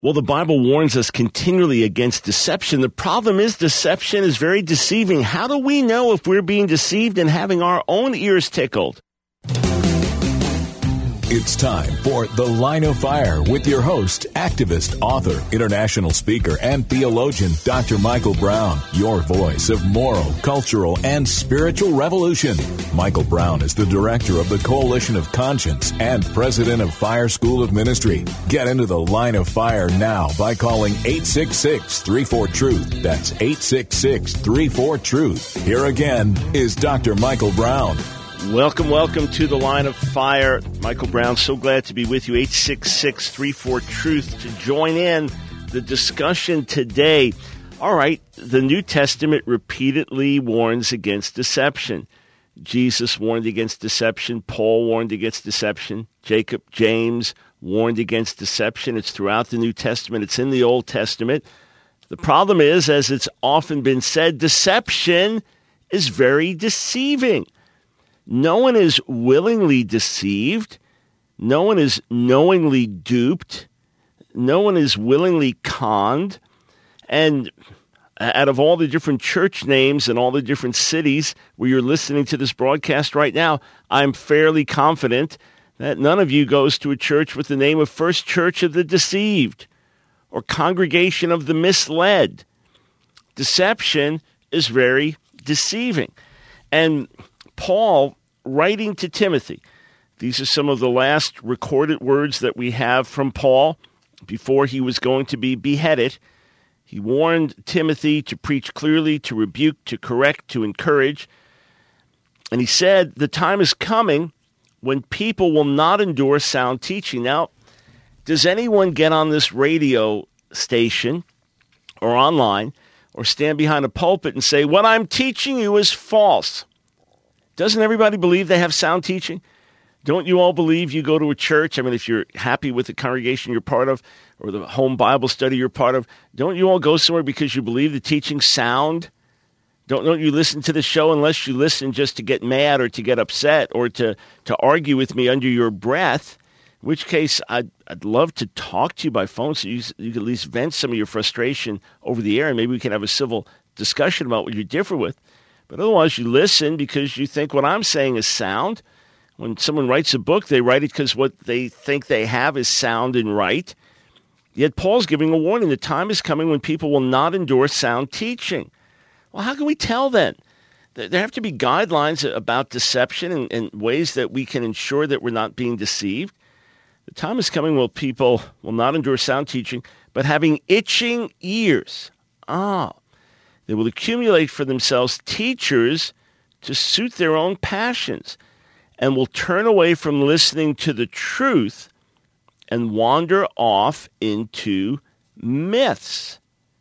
Well, the Bible warns us continually against deception. The problem is deception is very deceiving. How do we know if we're being deceived and having our own ears tickled? It's time for The Line of Fire with your host, activist, author, international speaker, and theologian, Dr. Michael Brown, your voice of moral, cultural, and spiritual revolution. Michael Brown is the director of the Coalition of Conscience and president of Fire School of Ministry. Get into The Line of Fire now by calling 866-34-TRUTH. That's 866-34-TRUTH. Here again is Dr. Michael Brown. Welcome to The Line of Fire. Michael Brown, so glad to be with you. 866-34-TRUTH to join in the discussion today. All right, the New Testament repeatedly warns against deception. Jesus warned against deception. Paul warned against deception. James warned against deception. It's throughout the New Testament. It's in the Old Testament. The problem is, as it's often been said, deception is very deceiving. No one is willingly deceived. No one is knowingly duped. No one is willingly conned. And out of all the different church names and all the different cities where you're listening to this broadcast right now, I'm fairly confident that none of you goes to a church with the name of First Church of the Deceived or Congregation of the Misled. Deception is very deceiving. And Paul, writing to Timothy, these are some of the last recorded words that we have from Paul before he was going to be beheaded. He warned Timothy to preach clearly, to rebuke, to correct, to encourage. And he said, the time is coming when people will not endure sound teaching. Now, does anyone get on this radio station or online or stand behind a pulpit and say, what I'm teaching you is false? Doesn't everybody believe they have sound teaching? Don't you all believe you go to a church? I mean, if you're happy with the congregation you're part of or the home Bible study you're part of, don't you all go somewhere because you believe the teaching's sound? Don't you listen to the show unless you listen just to get mad or to get upset or to argue with me under your breath, in which case I'd love to talk to you by phone so you can at least vent some of your frustration over the air and maybe we can have a civil discussion about what you differ with. But otherwise, you listen because you think what I'm saying is sound. When someone writes a book, they write it because what they think they have is sound and right. Yet Paul's giving a warning. The time is coming when people will not endure sound teaching. Well, how can we tell then? There have to be guidelines about deception and ways that we can ensure that we're not being deceived. The time is coming when people will not endure sound teaching, but having itching ears. They will accumulate for themselves teachers to suit their own passions and will turn away from listening to the truth and wander off into myths.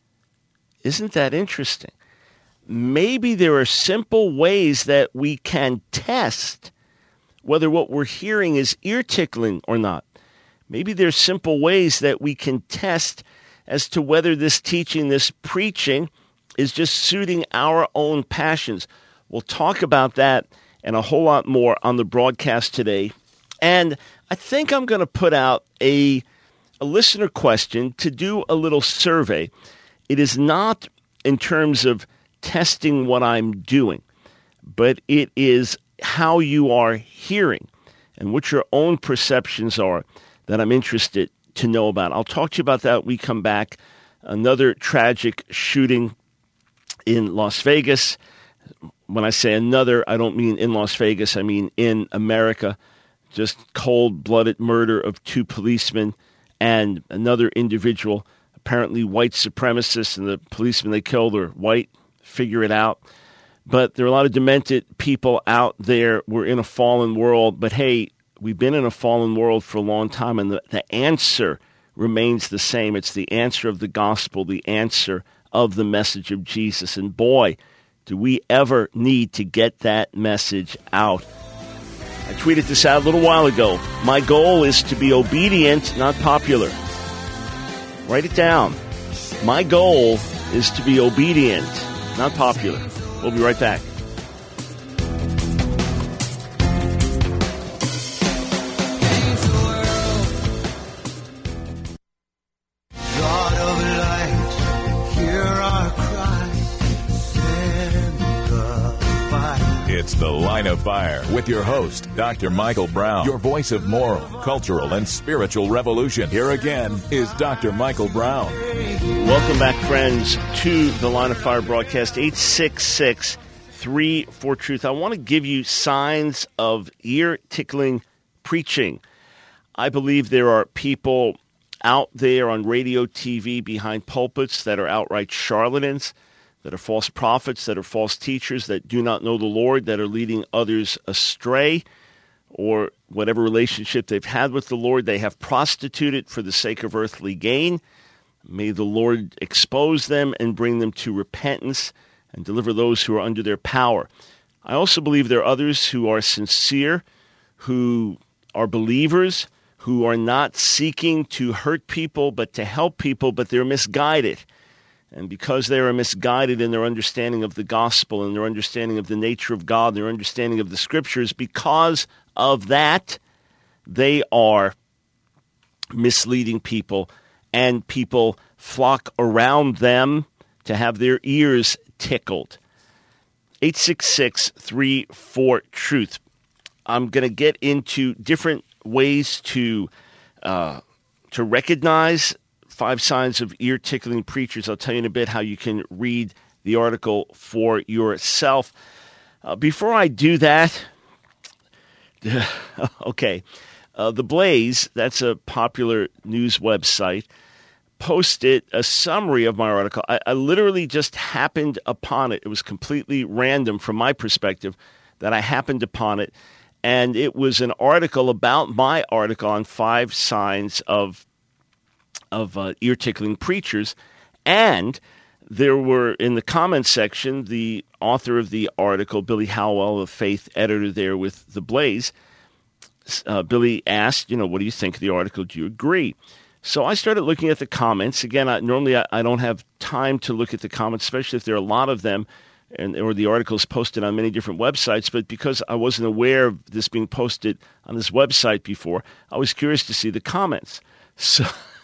Isn't that interesting? Maybe there are simple ways that we can test whether what we're hearing is ear-tickling or not. Maybe there's simple ways that we can test as to whether this teaching, this preaching, is just suiting our own passions. We'll talk about that and a whole lot more on the broadcast today. And I think I'm going to put out a listener question to do a little survey. It is not in terms of testing what I'm doing, but it is how you are hearing and what your own perceptions are that I'm interested to know about. I'll talk to you about that when we come back. Another tragic shooting in Las Vegas. When I say another, I don't mean in Las Vegas, I mean in America. Just cold-blooded murder of two policemen and another individual, apparently white supremacists, and the policemen they killed are white. Figure it out. But there are a lot of demented people out there. We're in a fallen world. But hey, we've been in a fallen world for a long time, and the answer remains the same. It's the answer of the gospel, the answer of the message of Jesus. And boy, do we ever need to get that message out. I tweeted this out a little while ago. My goal is to be obedient, not popular. Write it down. My goal is to be obedient, not popular. We'll be right back. It's The Line of Fire with your host, Dr. Michael Brown, your voice of moral, cultural, and spiritual revolution. Here again is Dr. Michael Brown. Welcome back, friends, to the Line of Fire broadcast, 866-34-TRUTH. I want to give you signs of ear-tickling preaching. I believe there are people out there on radio, TV, behind pulpits that are outright charlatans, that are false prophets, that are false teachers, that do not know the Lord, that are leading others astray, or whatever relationship they've had with the Lord, they have prostituted for the sake of earthly gain. May the Lord expose them and bring them to repentance and deliver those who are under their power. I also believe there are others who are sincere, who are believers, who are not seeking to hurt people but to help people, but they're misguided. And because they are misguided in their understanding of the gospel and their understanding of the nature of God, their understanding of the scriptures, because of that, they are misleading people, and people flock around them to have their ears tickled. 866-34-TRUTH. I'm going to get into different ways to recognize 5 signs of ear-tickling preachers. I'll tell you in a bit how you can read the article for yourself. Before I do that, okay, The Blaze, that's a popular news website, posted a summary of my article. I literally just happened upon it. It was completely random from my perspective that I happened upon it. And it was an article about my article on 5 signs of ear-tickling preachers. And there were, in the comments section, the author of the article, Billy Howell, the faith editor there with The Blaze, Billy asked, what do you think of the article? Do you agree? So I started looking at the comments. Again, normally I don't have time to look at the comments, especially if there are a lot of them, or the articles posted on many different websites. But because I wasn't aware of this being posted on this website before, I was curious to see the comments. So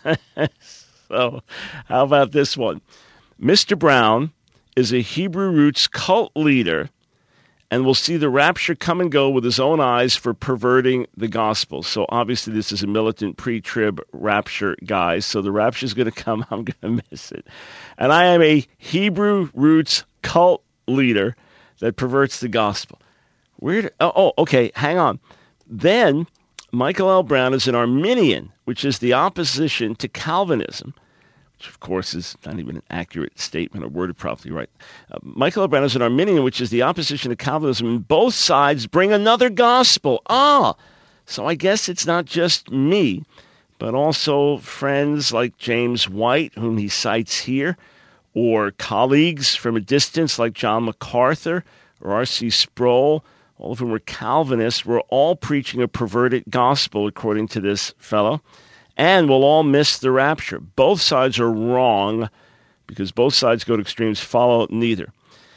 how about this one? Mr. Brown is a Hebrew roots cult leader and will see the rapture come and go with his own eyes for perverting the gospel. So obviously this is a militant pre-trib rapture guy. So the rapture is going to come. I'm going to miss it. And I am a Hebrew roots cult leader that perverts the gospel. Weird. Okay, hang on. Then Michael L. Brown is an Arminian, which is the opposition to Calvinism, which of course is not even an accurate statement or worded properly right. Michael L. Brown is an Arminian, which is the opposition to Calvinism, and both sides bring another gospel. So I guess it's not just me, but also friends like James White, whom he cites here, or colleagues from a distance like John MacArthur or R.C. Sproul, all of whom were Calvinists. We're all preaching a perverted gospel, according to this fellow, and we'll all miss the rapture. Both sides are wrong because both sides go to extremes, follow neither.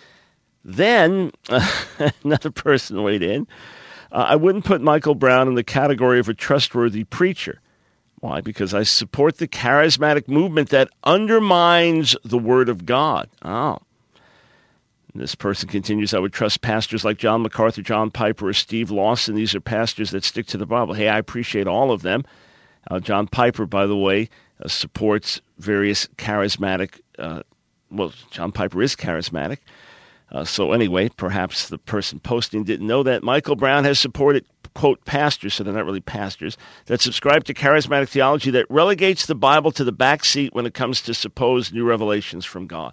Then another person weighed in. I wouldn't put Michael Brown in the category of a trustworthy preacher. Why? Because I support the charismatic movement that undermines the Word of God. This person continues, I would trust pastors like John MacArthur, John Piper, or Steve Lawson. These are pastors that stick to the Bible. Hey, I appreciate all of them. John Piper, by the way, supports various charismatic, John Piper is charismatic. So anyway, perhaps the person posting didn't know that. Michael Brown has supported, quote, pastors, so they're not really pastors, that subscribe to charismatic theology that relegates the Bible to the back seat when it comes to supposed new revelations from God.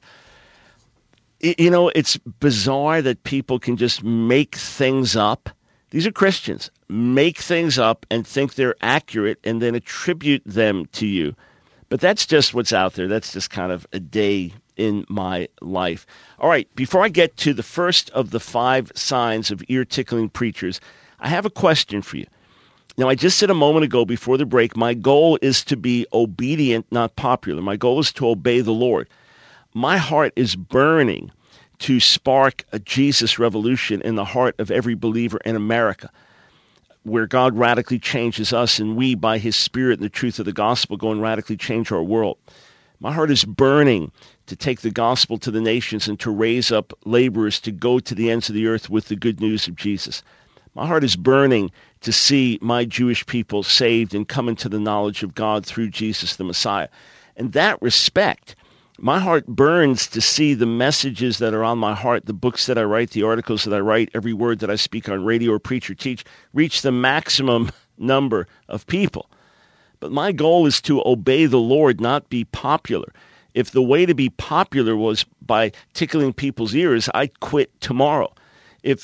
It's bizarre that people can just make things up. These are Christians. Make things up and think they're accurate and then attribute them to you. But that's just what's out there. That's just kind of a day in my life. All right, before I get to the first of the 5 signs of ear-tickling preachers, I have a question for you. Now, I just said a moment ago before the break, my goal is to be obedient, not popular. My goal is to obey the Lord. My heart is burning to spark a Jesus revolution in the heart of every believer in America, where God radically changes us and we, by his Spirit and the truth of the gospel, go and radically change our world. My heart is burning to take the gospel to the nations and to raise up laborers to go to the ends of the earth with the good news of Jesus. My heart is burning to see my Jewish people saved and come into the knowledge of God through Jesus the Messiah. In that respect, my heart burns to see the messages that are on my heart, the books that I write, the articles that I write, every word that I speak on radio or preach or teach, reach the maximum number of people. But my goal is to obey the Lord, not be popular. If the way to be popular was by tickling people's ears, I'd quit tomorrow. If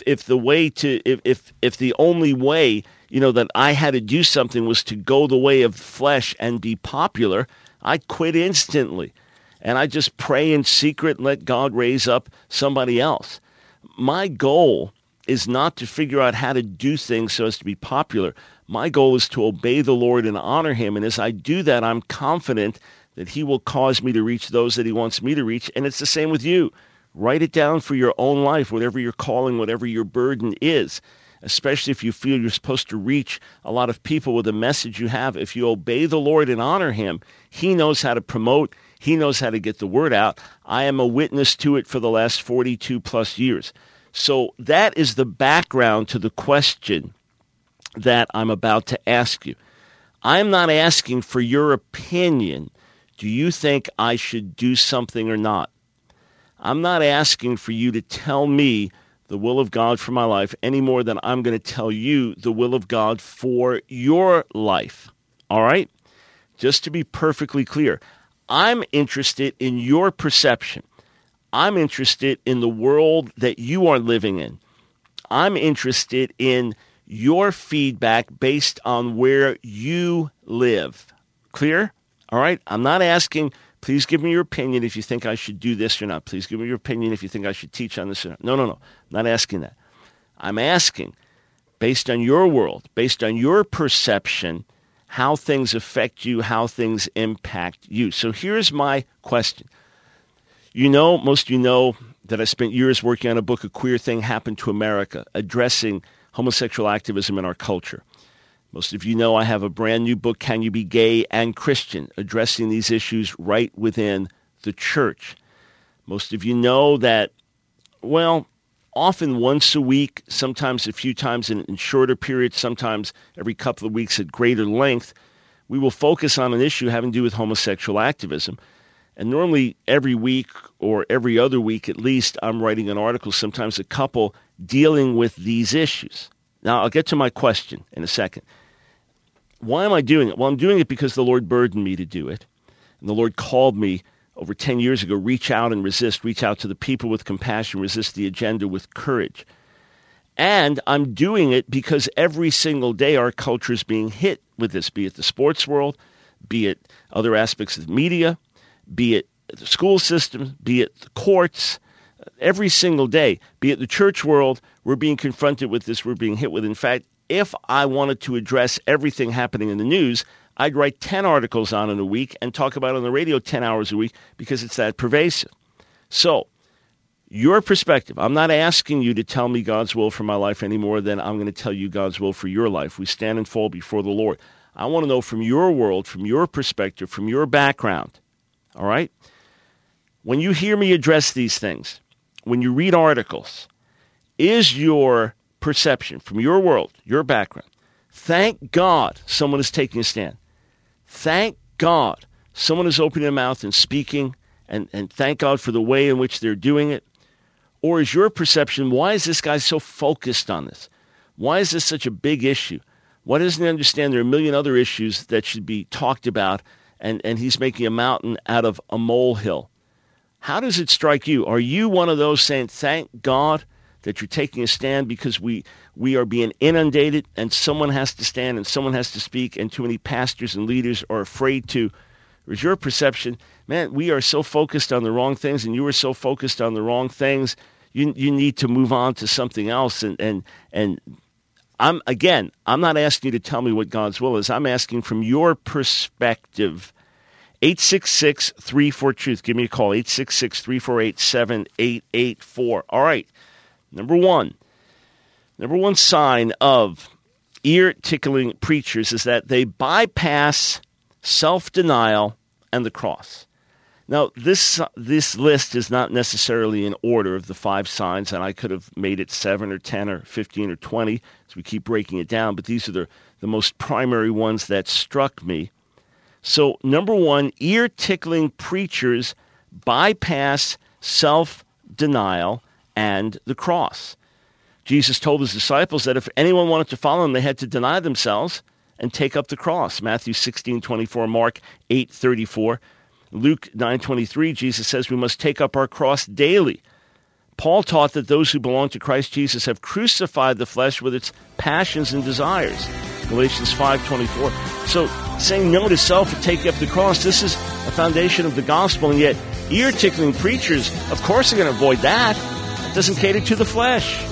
the only way, that I had to do something was to go the way of flesh and be popular, I'd quit instantly. And I just pray in secret and let God raise up somebody else. My goal is not to figure out how to do things so as to be popular. My goal is to obey the Lord and honor him. And as I do that, I'm confident that he will cause me to reach those that he wants me to reach. And it's the same with you. Write it down for your own life, whatever your calling, whatever your burden is, especially if you feel you're supposed to reach a lot of people with the message you have. If you obey the Lord and honor him, he knows how to promote. He knows how to get the word out. I am a witness to it for the last 42 plus years. So that is the background to the question that I'm about to ask you. I'm not asking for your opinion. Do you think I should do something or not? I'm not asking for you to tell me the will of God for my life any more than I'm going to tell you the will of God for your life. All right? Just to be perfectly clear, I'm interested in your perception. I'm interested in the world that you are living in. I'm interested in your feedback based on where you live. Clear? All right? I'm not asking, please give me your opinion if you think I should do this or not. Please give me your opinion if you think I should teach on this or not. No. I'm not asking that. I'm asking, based on your world, based on your perception, how things affect you, how things impact you. So here's my question. Most of you know that I spent years working on a book, A Queer Thing Happened to America, addressing homosexual activism in our culture. Most of you know I have a brand new book, Can You Be Gay and Christian, addressing these issues right within the church. Most of you know that, often once a week, sometimes a few times in shorter periods, sometimes every couple of weeks at greater length, we will focus on an issue having to do with homosexual activism. And normally every week or every other week at least, I'm writing an article, sometimes a couple, dealing with these issues. Now, I'll get to my question in a second. Why am I doing it? Well, I'm doing it because the Lord burdened me to do it. And the Lord called me over 10 years ago, reach out and resist, reach out to the people with compassion, resist the agenda with courage. And I'm doing it because every single day our culture is being hit with this, be it the sports world, be it other aspects of the media, be it the school system, be it the courts. Every single day, be it the church world, we're being confronted with this, we're being hit with. In fact, if I wanted to address everything happening in the news, I'd write 10 articles on it a week and talk about it on the radio 10 hours a week because it's that pervasive. So, your perspective, I'm not asking you to tell me God's will for my life any more than I'm going to tell you God's will for your life. We stand and fall before the Lord. I want to know from your world, from your perspective, from your background, all right? When you hear me address these things, when you read articles, is your perception from your world, your background, thank God someone is taking a stand. Thank God someone is opening their mouth and speaking, and thank God for the way in which they're doing it. Or is your perception, why is this guy so focused on this? Why is this such a big issue? Why doesn't he understand there are a million other issues that should be talked about, and he's making a mountain out of a molehill? How does it strike you? Are you one of those saying, thank God that you're taking a stand because we are being inundated and someone has to stand and someone has to speak and too many pastors and leaders are afraid to? Or is your perception, man, we are so focused on the wrong things and you are so focused on the wrong things, you need to move on to something else. And I'm not asking you to tell me what God's will is. I'm asking from your perspective. 866-34-TRUTH. Give me a call, 866-348-7884. All right. Number one sign of ear-tickling preachers is that they bypass self-denial and the cross. Now, this list is not necessarily in order of the 5 signs, and I could have made it 7 or 10 or 15 or 20 as we keep breaking it down, but these are the most primary ones that struck me. So, number 1, ear-tickling preachers bypass self-denial and the cross. Jesus told his disciples that if anyone wanted to follow him, they had to deny themselves and take up the cross. Matthew 16:24, Mark 8:34. Luke 9:23, Jesus says we must take up our cross daily. Paul taught that those who belong to Christ Jesus have crucified the flesh with its passions and desires. Galatians 5:24. So saying no to self and taking up the cross, this is a foundation of the gospel, and yet ear-tickling preachers, of course, are going to avoid that. It doesn't cater to the flesh.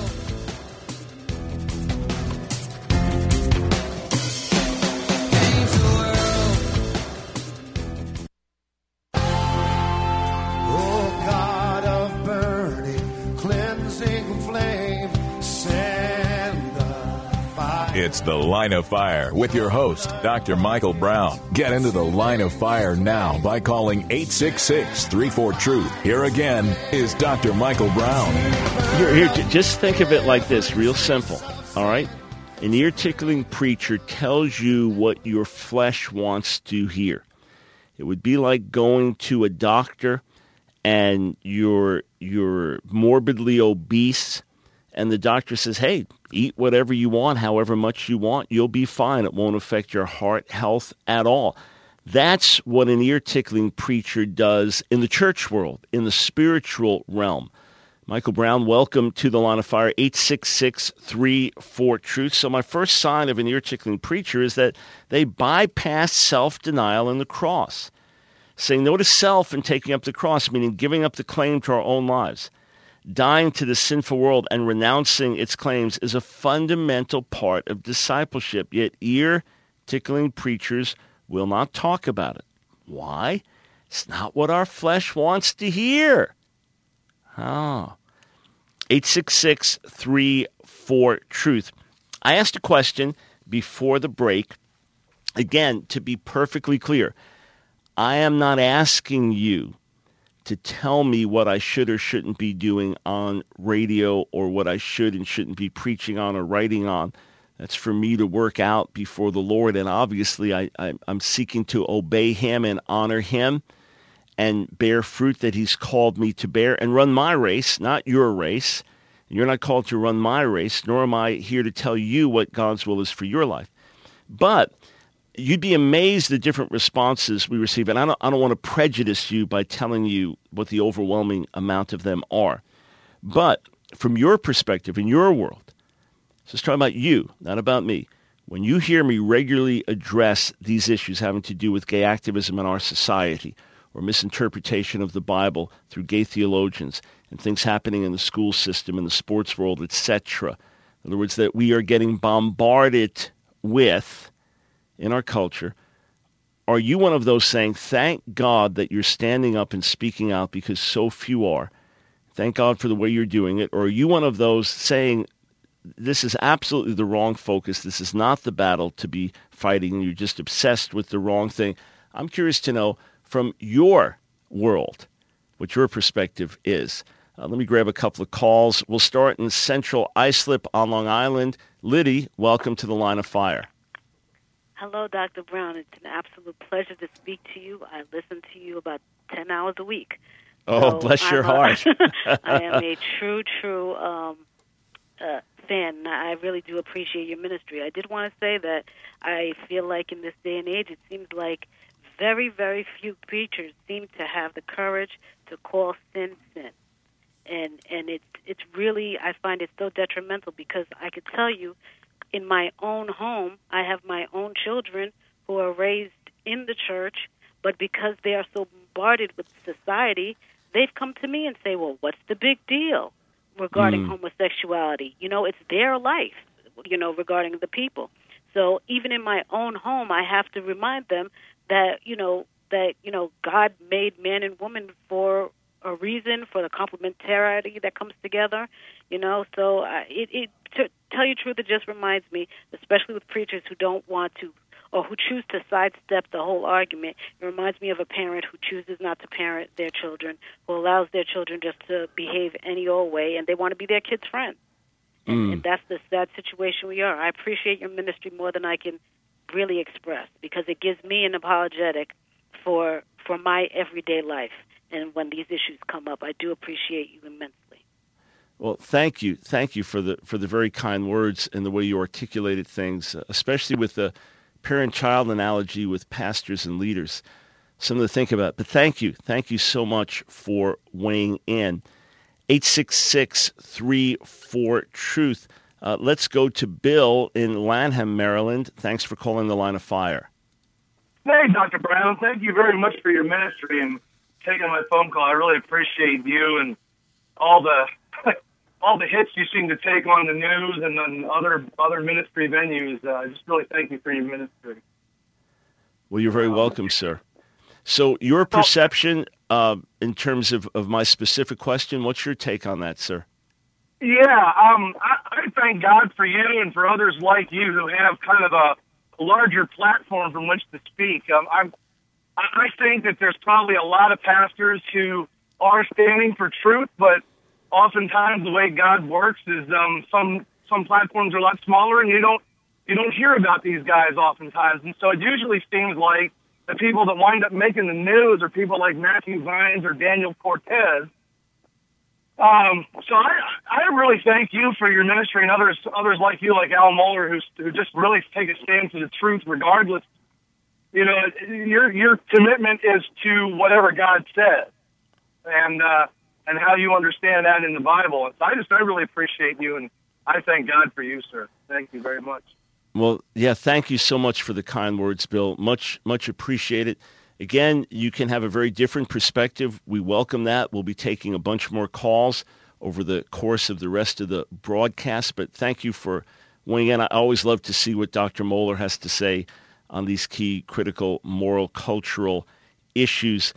It's The Line of Fire with your host, Dr. Michael Brown. Get into the Line of Fire now by calling 866-34-TRUTH. Here again is Dr. Michael Brown. Here, just think of it like this, real simple, all right? An ear-tickling preacher tells you what your flesh wants to hear. It would be like going to a doctor and you're morbidly obese, and the doctor says, hey, eat whatever you want, however much you want, you'll be fine. It won't affect your heart health at all. That's what an ear-tickling preacher does in the church world, in the spiritual realm. Michael Brown, welcome to the Line of Fire, 866-34-TRUTH. So my first sign of an ear-tickling preacher is that they bypass self-denial and the cross. Saying no to self and taking up the cross, meaning giving up the claim to our own lives. Dying to the sinful world and renouncing its claims is a fundamental part of discipleship, yet ear-tickling preachers will not talk about it. Why? It's not what our flesh wants to hear. 866-34-TRUTH. I asked a question before the break. Again, to be perfectly clear, I am not asking you to tell me what I should or shouldn't be doing on radio or what I should and shouldn't be preaching on or writing on. That's for me to work out before the Lord, and obviously I'm seeking to obey Him and honor Him and bear fruit that He's called me to bear and run my race, not your race. You're not called to run my race, nor am I here to tell you what God's will is for your life. But you'd be amazed the different responses we receive, and I don't want to prejudice you by telling you what the overwhelming amount of them are. But from your perspective, in your world, so it's talking about you, not about me. When you hear me regularly address these issues having to do with gay activism in our society, or misinterpretation of the Bible through gay theologians, and things happening in the school system, in the sports world, etc., in other words, that we are getting bombarded with in our culture, are you one of those saying, thank God that you're standing up and speaking out because so few are? Thank God for the way you're doing it. Or are you one of those saying, this is absolutely the wrong focus, this is not the battle to be fighting, and you're just obsessed with the wrong thing? I'm curious to know from your world what your perspective is. Let me grab a couple of calls. We'll start in Central Islip on Long Island. Liddy, welcome to the Line of Fire. Hello, Dr. Brown. It's an absolute pleasure to speak to you. I listen to you about 10 hours a week. Oh, so bless your heart. I am a true fan. I really do appreciate your ministry. I did want to say that I feel like in this day and age, it seems like very, very few preachers seem to have the courage to call sin sin. And it's really, I find it so detrimental because I could tell you, in my own home, I have my own children who are raised in the church, but because they are so bombarded with society, they've come to me and say, well, what's the big deal regarding homosexuality? You know, it's their life, you know, regarding the people. So even in my own home, I have to remind them that, God made man and woman for a reason, for the complementarity that comes together, so to tell you the truth, it just reminds me, especially with preachers who don't want to or who choose to sidestep the whole argument. It reminds me of a parent who chooses not to parent their children, who allows their children just to behave any old way, and they want to be their kid's friend. And that's the sad situation we are. I appreciate your ministry more than I can really express, because it gives me an apologetic for my everyday life. And when these issues come up, I do appreciate you immensely. Well, thank you for the very kind words and the way you articulated things, especially with the parent-child analogy with pastors and leaders. Something to think about. But thank you so much for weighing in. 866-34-TRUTH. Let's go to Bill in Lanham, Maryland. Thanks for calling the Line of Fire. Hey, Dr. Brown. Thank you very much for your ministry and taking my phone call. I really appreciate you and all the hits you seem to take on the news and on other ministry venues. I just really thank you for your ministry. Well, you're very welcome, sir. So your perception in terms of my specific question, what's your take on that, sir? Yeah, I thank God for you and for others like you who have kind of a larger platform from which to speak. I think that there's probably a lot of pastors who are standing for truth, but oftentimes the way God works is some platforms are a lot smaller, and you don't hear about these guys oftentimes. And so it usually seems like the people that wind up making the news are people like Matthew Vines or Daniel Cortez. So I really thank you for your ministry and others like you, like Al Mohler, who just really take a stand for the truth regardless. You know, your commitment is to whatever God says, and how you understand that in the Bible. And so I really appreciate you, and I thank God for you, sir. Thank you very much. Well, yeah, thank you so much for the kind words, Bill. Much appreciated. Again, you can have a very different perspective. We welcome that. We'll be taking a bunch more calls over the course of the rest of the broadcast, but thank you for weighing in. I always love to see what Dr. Mohler has to say on these key, critical, moral, cultural issues.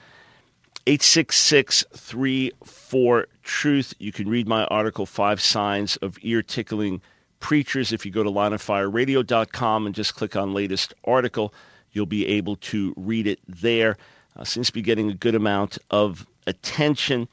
866-34-TRUTH. You can read my article, 5 Signs of Ear-Tickling Preachers. If you go to lineofireradio.com and just click on latest article, you'll be able to read it there. Seems to be getting a good amount of attention.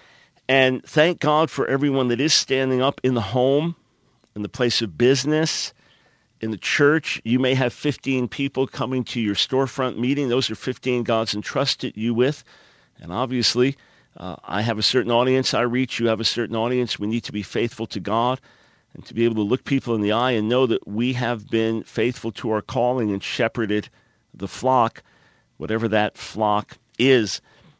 And thank God for everyone that is standing up in the home, in the place of business, in the church. You may have 15 people coming to your storefront meeting. Those are 15 God's entrusted you with. And obviously, I have a certain audience I reach. You have a certain audience. We need to be faithful to God and to be able to look people in the eye and know that we have been faithful to our calling and shepherded the flock, whatever that flock is.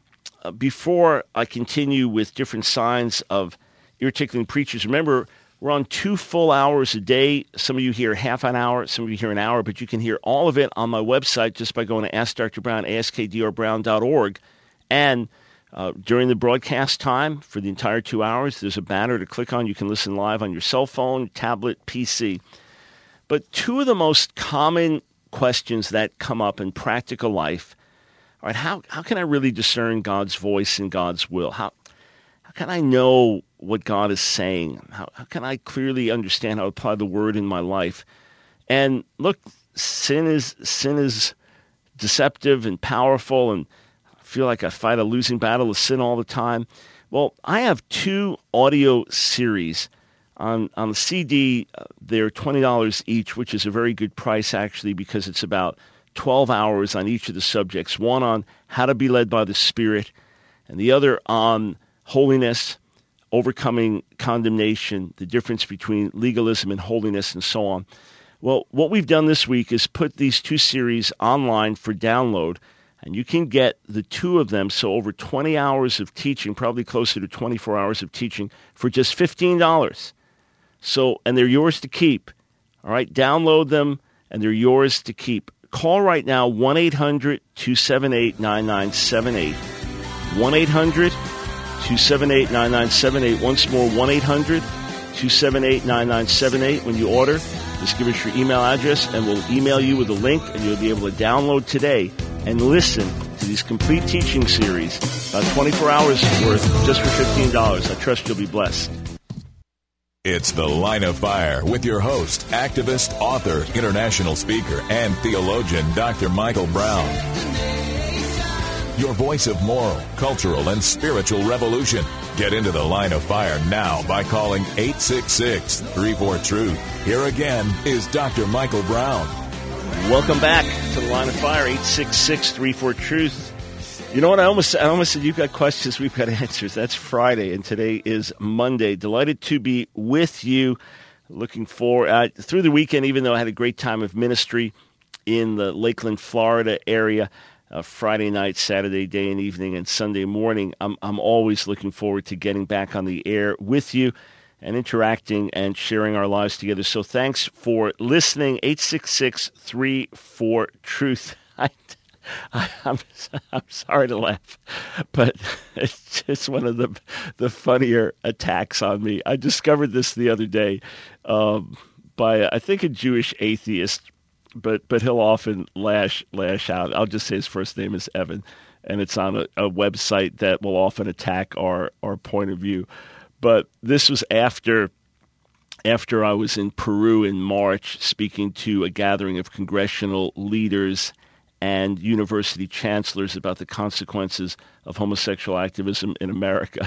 Before I continue with different signs of ear-tickling preachers, remember, we're on 2 full hours a day. Some of you hear half an hour, some of you hear an hour, but you can hear all of it on my website just by going to Ask Dr. Brown, askdrbrown.org. And during the broadcast time, for the entire 2 hours, there's a banner to click on. You can listen live on your cell phone, tablet, PC. But 2 of the most common questions that come up in practical life are, how can I really discern God's voice and God's will? How can I know what God is saying? How can I clearly understand how to apply the word in my life? And look, sin is deceptive and powerful, and I feel like I fight a losing battle with sin all the time. Well, I have 2 audio series on the CD. They're $20 each, which is a very good price actually, because it's about 12 hours on each of the subjects. One on how to be led by the Spirit, and the other on holiness, overcoming condemnation, the difference between legalism and holiness, and so on. Well, what we've done this week is put these 2 series online for download, and you can get the 2 of them, so over 20 hours of teaching, probably closer to 24 hours of teaching, for just $15. So, and they're yours to keep. All right, download them, and they're yours to keep. Call right now, 1-800-278-9978. 1-800-278-9978. Once more, 1-800-278-9978. When you order, just give us your email address, and we'll email you with a link, and you'll be able to download today and listen to these complete teaching series, about 24 hours worth, just for $15. I trust you'll be blessed. It's The Line of Fire with your host, activist, author, international speaker, and theologian, Dr. Michael Brown. Your voice of moral, cultural, and spiritual revolution. Get into The Line of Fire now by calling 866-34-TRUTH. Here again is Dr. Michael Brown. Welcome back to The Line of Fire, 866-34-TRUTH. You know what? I almost said you've got questions, we've got answers. That's Friday, and today is Monday. Delighted to be with you. Looking forward through the weekend, even though I had a great time of ministry in the Lakeland, Florida area, Friday night, Saturday day and evening, and Sunday morning. I'm always looking forward to getting back on the air with you and interacting and sharing our lives together. So thanks for listening. 866-34-TRUTH. I'm sorry to laugh, but it's just one of the funnier attacks on me. I discovered this the other day by, I think, a Jewish atheist, but he'll often lash out. I'll just say his first name is Evan, and it's on a website that will often attack our point of view. But this was after I was in Peru in March speaking to a gathering of congressional leaders and university chancellors about the consequences of homosexual activism in America.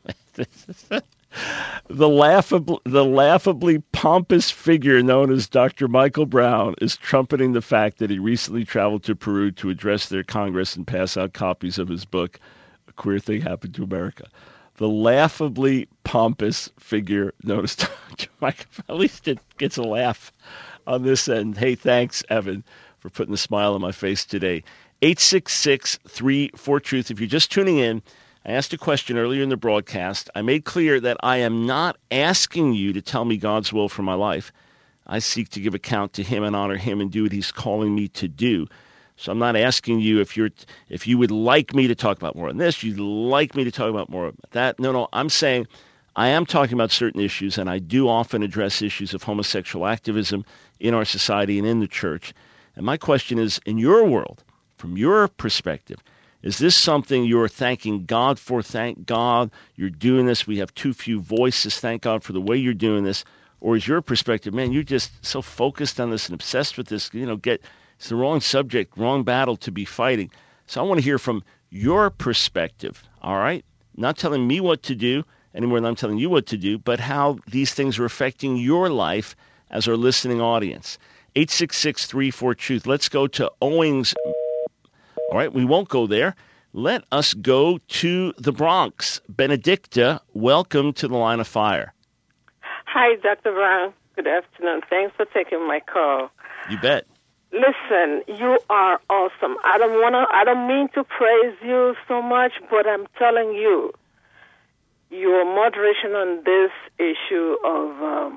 The laughably pompous figure known as Dr. Michael Brown is trumpeting the fact that he recently traveled to Peru to address their Congress and pass out copies of his book, A Queer Thing Happened to America. The laughably pompous figure known as Dr. Michael, at least it gets a laugh on this end. Hey, thanks, Evan, for putting a smile on my face today. 866-34-TRUTH. If you're just tuning in, I asked a question earlier in the broadcast. I made clear that I am not asking you to tell me God's will for my life. I seek to give account to Him and honor Him and do what He's calling me to do. So I'm not asking you if you would like me to talk about more on this, you'd like me to talk about more about that. No, I'm saying I am talking about certain issues, and I do often address issues of homosexual activism in our society and in the church. And my question is, in your world, from your perspective, is this something you're thanking God for? Thank God you're doing this. We have too few voices. Thank God for the way you're doing this. Or is your perspective, man, you're just so focused on this and obsessed with this, it's the wrong subject, wrong battle to be fighting. So I want to hear from your perspective, all right? Not telling me what to do any more than I'm telling you what to do, but how these things are affecting your life as our listening audience. 866-34-TRUTH. Let's go to Owings. All right, we won't go there. Let us go to the Bronx. Benedicta, welcome to the Line of Fire. Hi, Dr. Brown. Good afternoon. Thanks for taking my call. You bet. Listen, you are awesome. I don't mean to praise you so much, but I'm telling you, your moderation on this issue of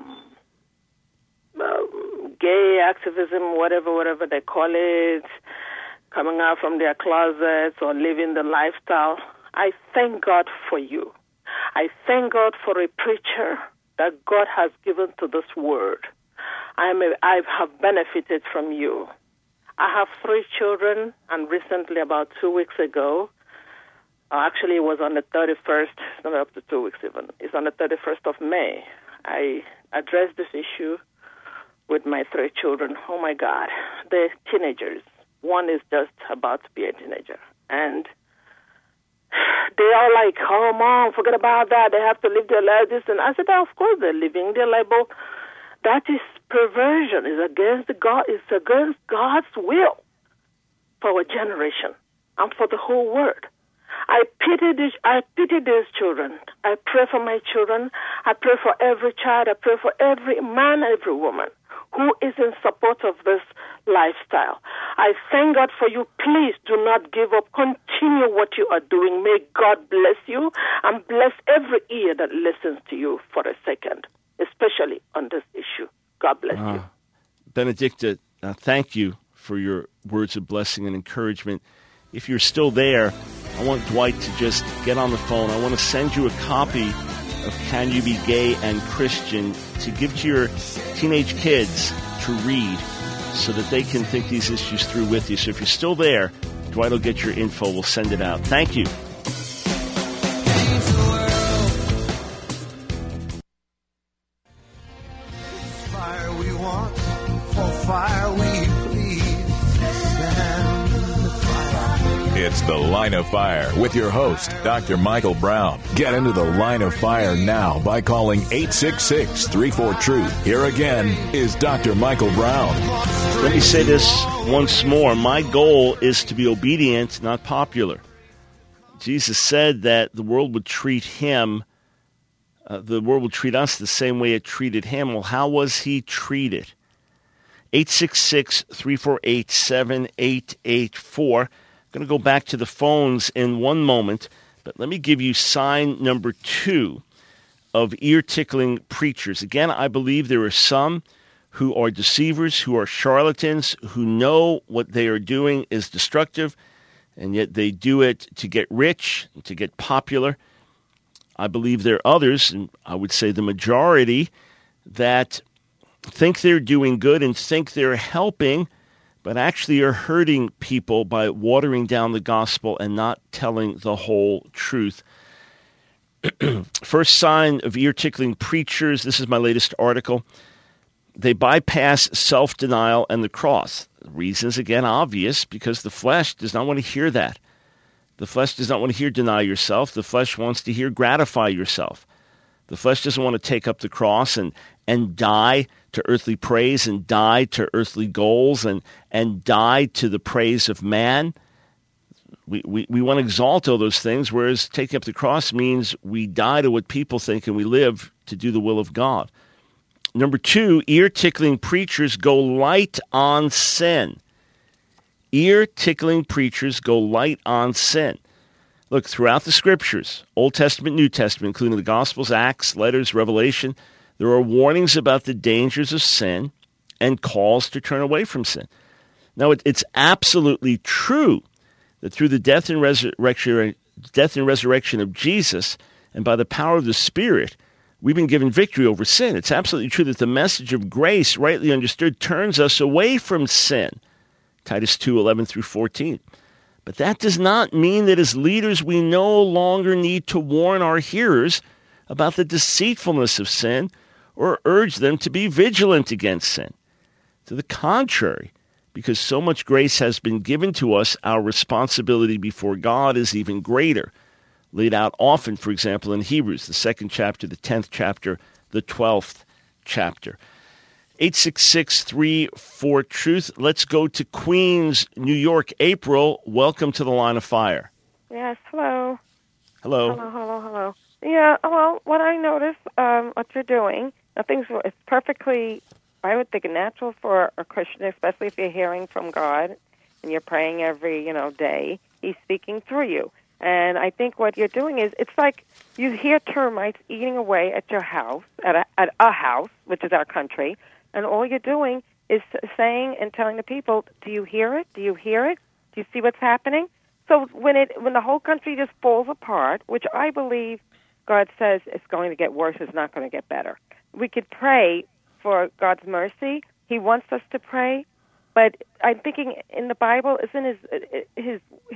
gay activism, whatever they call it, coming out from their closets or living the lifestyle, I thank God for you. I thank God for a preacher that God has given to this word. I have benefited from you. I have 3 children, and recently, about 2 weeks ago, actually it was on the 31st, it's not up to 2 weeks even, it's on the 31st of May, I addressed this issue with my 3 children. Oh my God, they're teenagers. One is just about to be a teenager. And they are like, oh, Mom, forget about that. They have to live their lives. And I said, of course they're living their life. But that is perversion. It's against God's will for our generation and for the whole world. I pity these children. I pray for my children. I pray for every child. I pray for every man, every woman who is in support of this lifestyle. I thank God for you. Please do not give up. Continue what you are doing. May God bless you and bless every ear that listens to you for a second, especially on this issue. God bless you. Benedicta, thank you for your words of blessing and encouragement. If you're still there, I want Dwight to just get on the phone. I want to send you a copy of Can You Be Gay and Christian to give to your teenage kids to read so that they can think these issues through with you. So if you're still there, Dwight will get your info. We'll send it out. Thank you. It's The Line of Fire with your host, Dr. Michael Brown. Get into the Line of Fire now by calling 866-34-TRUTH. Here again is Dr. Michael Brown. Let me say this once more. My goal is to be obedient, not popular. Jesus said that the world would treat him, the world would treat us the same way it treated him. Well, how was he treated? 866-348-7884. I'm going to go back to the phones in one moment, but let me give you sign number 2 of ear-tickling preachers. Again, I believe there are some who are deceivers, who are charlatans, who know what they are doing is destructive, and yet they do it to get rich, to get popular. I believe there are others, and I would say the majority, that think they're doing good and think they're helping, but actually are hurting people by watering down the gospel and not telling the whole truth. First sign of ear-tickling preachers, this is my latest article, they bypass self-denial and the cross. The reason is, again, obvious, because the flesh does not want to hear that. The flesh does not want to hear deny yourself. The flesh wants to hear gratify yourself. The flesh doesn't want to take up the cross and die to earthly praise and die to earthly goals and die to the praise of man. We want to exalt all those things, whereas taking up the cross means we die to what people think and we live to do the will of God. Number 2, ear-tickling preachers go light on sin. Ear-tickling preachers go light on sin. Look, throughout the Scriptures, Old Testament, New Testament, including the Gospels, Acts, letters, Revelation, there are warnings about the dangers of sin and calls to turn away from sin. Now, it's absolutely true that through the death and resurrection of Jesus and by the power of the Spirit, we've been given victory over sin. It's absolutely true that the message of grace, rightly understood, turns us away from sin. Titus 2:11-14. But that does not mean that as leaders we no longer need to warn our hearers about the deceitfulness of sin or urge them to be vigilant against sin. To the contrary, because so much grace has been given to us, our responsibility before God is even greater, laid out often, for example, in Hebrews, the 2nd chapter, the 10th chapter, the 12th chapter. 866-34-TRUTH. Let's go to Queens, New York. April, welcome to the Line of Fire. Yes, hello. Hello. Hello. Yeah, well, what I notice, what you're doing, it's perfectly, I would think, natural for a Christian, especially if you're hearing from God and you're praying every, day. He's speaking through you. And I think what you're doing is, it's like you hear termites eating away at your house, at a house, which is our country, and all you're doing is saying and telling the people, do you hear it? Do you hear it? Do you see what's happening? So when the whole country just falls apart, which I believe God says it's going to get worse, it's not going to get better. We could pray for God's mercy. He wants us to pray. But I'm thinking in the Bible, isn't his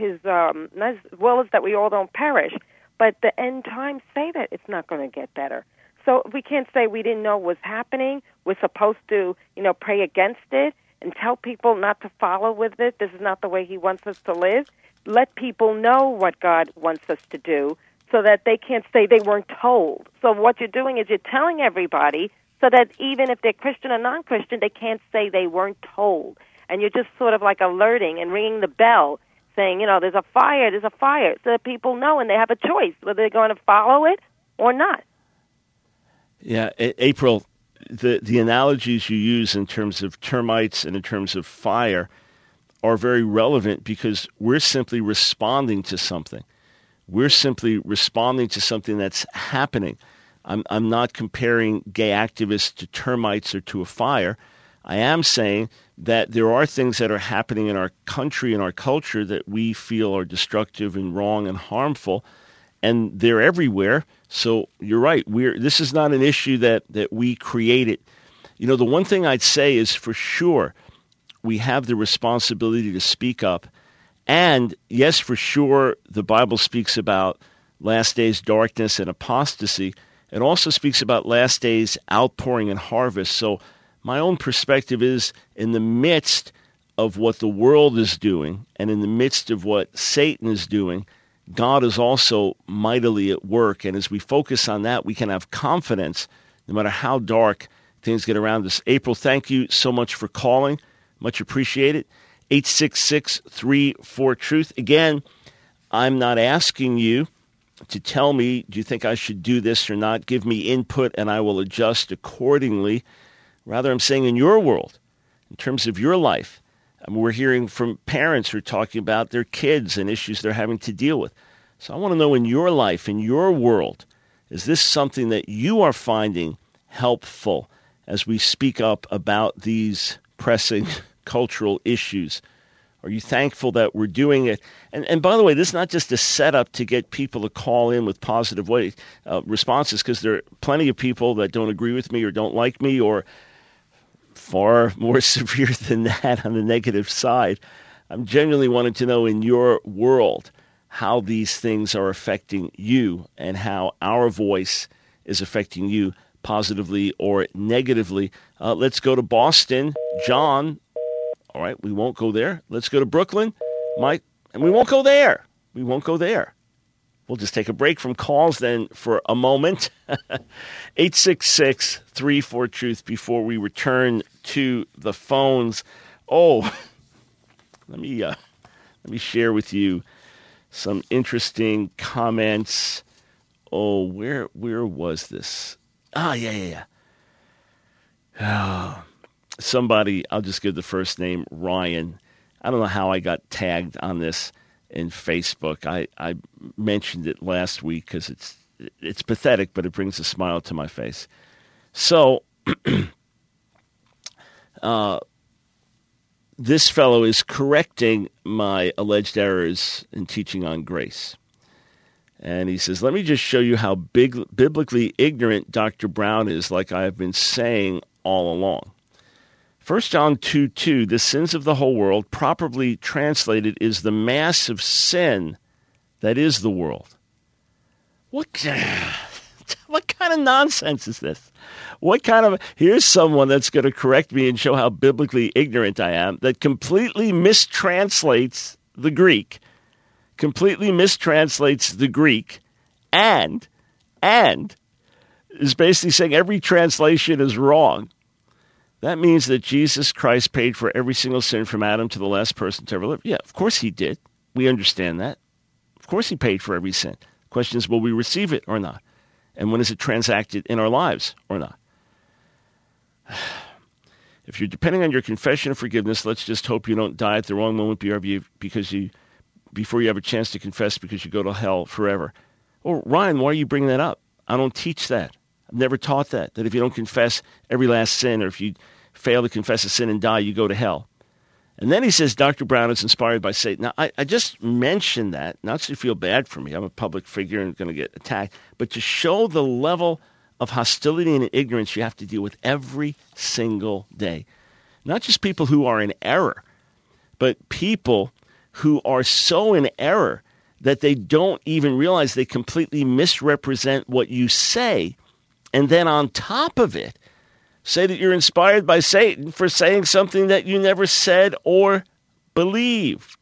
will is that we all don't perish. But the end times say that it's not going to get better. So we can't say we didn't know what was happening. We're supposed to, pray against it and tell people not to follow with it. This is not the way he wants us to live. Let people know what God wants us to do so that they can't say they weren't told. So what you're doing is you're telling everybody so that even if they're Christian or non-Christian, they can't say they weren't told. And you're just sort of like alerting and ringing the bell, saying, there's a fire, so that people know and they have a choice whether they're going to follow it or not. Yeah, April, the analogies you use in terms of termites and in terms of fire are very relevant because we're simply responding to something. We're simply responding to something that's happening. I'm not comparing gay activists to termites or to a fire. I am saying that there are things that are happening in our country and our culture that we feel are destructive and wrong and harmful, and they're everywhere. So you're right. This is not an issue that we created. The one thing I'd say is for sure we have the responsibility to speak up. And yes, for sure, the Bible speaks about last days darkness and apostasy. It also speaks about last days outpouring and harvest. So my own perspective is in the midst of what the world is doing and in the midst of what Satan is doing, God is also mightily at work. And as we focus on that, we can have confidence no matter how dark things get around us. April, thank you so much for calling. Much appreciated. 866-34-TRUTH. Again, I'm not asking you to tell me, do you think I should do this or not? Give me input and I will adjust accordingly. Rather, I'm saying in your world, in terms of your life, we're hearing from parents who are talking about their kids and issues they're having to deal with. So I want to know in your life, in your world, is this something that you are finding helpful as we speak up about these pressing cultural issues? Are you thankful that we're doing it? And by the way, this is not just a setup to get people to call in with positive responses, because there are plenty of people that don't agree with me or don't like me or far more severe than that on the negative side. I'm genuinely wanting to know in your world how these things are affecting you and how our voice is affecting you positively or negatively. Let's go to Boston. John. All right, we won't go there. Let's go to Brooklyn. Mike, and we won't go there. We won't go there. We'll just take a break from calls then for a moment. 866-34-TRUTH before we return to the phones. Oh, let me share with you some interesting comments. Oh, where was this? Yeah. Somebody, I'll just give the first name, Ryan. I don't know how I got tagged on this in Facebook. I mentioned it last week because it's pathetic, but it brings a smile to my face. So this fellow is correcting my alleged errors in teaching on grace. And he says, let me just show you how biblically ignorant Dr. Brown is, like I have been saying all along. 1 John 2:2, the sins of the whole world, properly translated, is the mass of sin that is the world. What kind of nonsense is this? Here's someone that's going to correct me and show how biblically ignorant I am, that completely mistranslates the Greek, and is basically saying every translation is wrong. That means that Jesus Christ paid for every single sin from Adam to the last person to ever live. Yeah, of course he did. We understand that. Of course he paid for every sin. The question is, will we receive it or not? And when is it transacted in our lives or not? If you're depending on your confession of forgiveness, let's just hope you don't die at the wrong moment before you have a chance to confess, because you go to hell forever. Well, Ryan, why are you bringing that up? I don't teach that. I've never taught that if you don't confess every last sin, or if you fail to confess a sin and die, you go to hell. And then he says Dr. Brown is inspired by Satan. Now, I just mentioned that, not so you feel bad for me. I'm a public figure and going to get attacked, but to show the level of hostility and ignorance you have to deal with every single day. Not just people who are in error, but people who are so in error that they don't even realize they completely misrepresent what you say. And then on top of it, say that you're inspired by Satan for saying something that you never said or believed.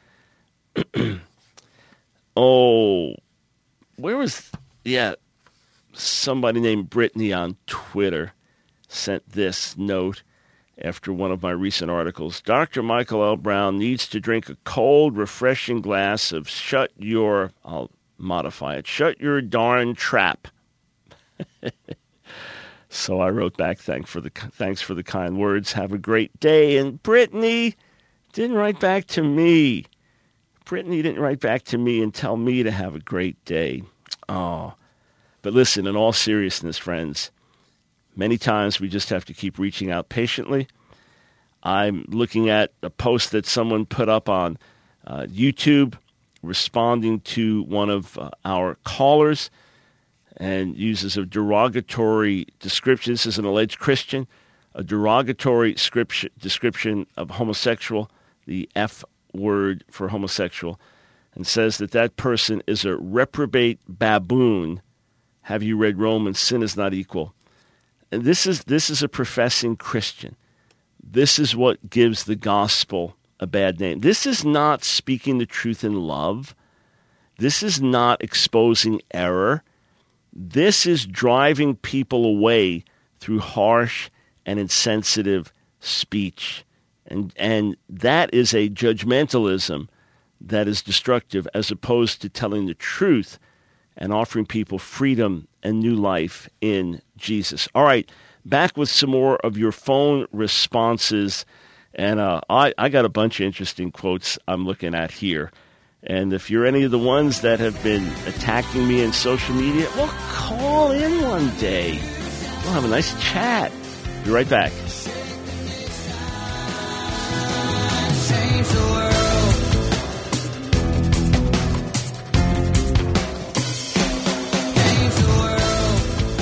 Somebody named Brittany on Twitter sent this note after one of my recent articles. Dr. Michael L. Brown needs to drink a cold, refreshing glass of I'll modify it, shut your darn trap. So I wrote back, thanks for the kind words. Have a great day. And Brittany didn't write back to me. And tell me to have a great day. Oh, but listen, in all seriousness, friends, many times we just have to keep reaching out patiently. I'm looking at a post that someone put up on YouTube responding to one of our callers, and uses a derogatory description. This is an alleged Christian, a derogatory description of homosexual, the F word for homosexual, and says that person is a reprobate baboon. Have you read Romans? Sin is not equal. And this is a professing Christian. This is what gives the gospel a bad name. This is not speaking the truth in love. This is not exposing error. This is driving people away through harsh and insensitive speech. And that is a judgmentalism that is destructive, as opposed to telling the truth and offering people freedom and new life in Jesus. All right, back with some more of your phone responses. And I got a bunch of interesting quotes I'm looking at here. And if you're any of the ones that have been attacking me in social media, well, call in one day. We'll have a nice chat. Be right back. Change the world. Change the world.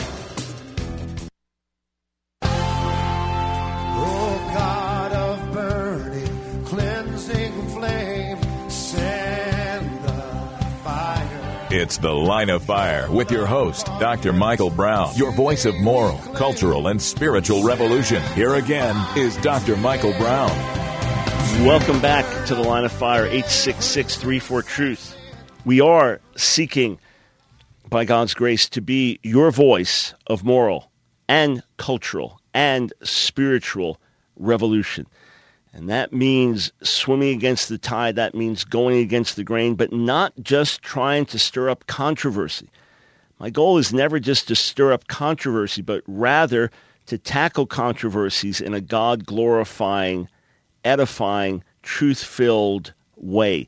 Oh, God of burning, cleansing flame, send the fire. It's The Line of Fire with your host, Dr. Michael Brown, your voice of moral, cultural, and spiritual revolution. Here again is Dr. Michael Brown. Welcome back to the Line of Fire, 866-34-TRUTH. We are seeking, by God's grace, to be your voice of moral and cultural and spiritual revolution. And that means swimming against the tide. That means going against the grain, but not just trying to stir up controversy. My goal is never just to stir up controversy, but rather to tackle controversies in a God-glorifying, edifying, truth-filled way.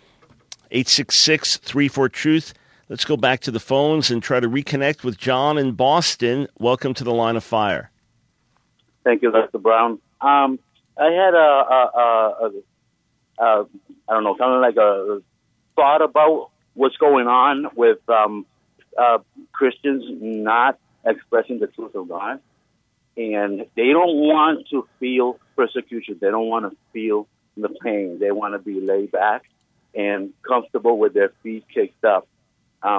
866-34-TRUTH. Let's go back to the phones and try to reconnect with John in Boston. Welcome to the Line of Fire. Thank you, Dr. Brown. I had I don't know, kind of like a thought about what's going on with Christians not expressing the truth of God. And they don't want to feel persecution. They don't want to feel the pain. They want to be laid back and comfortable with their feet kicked up. I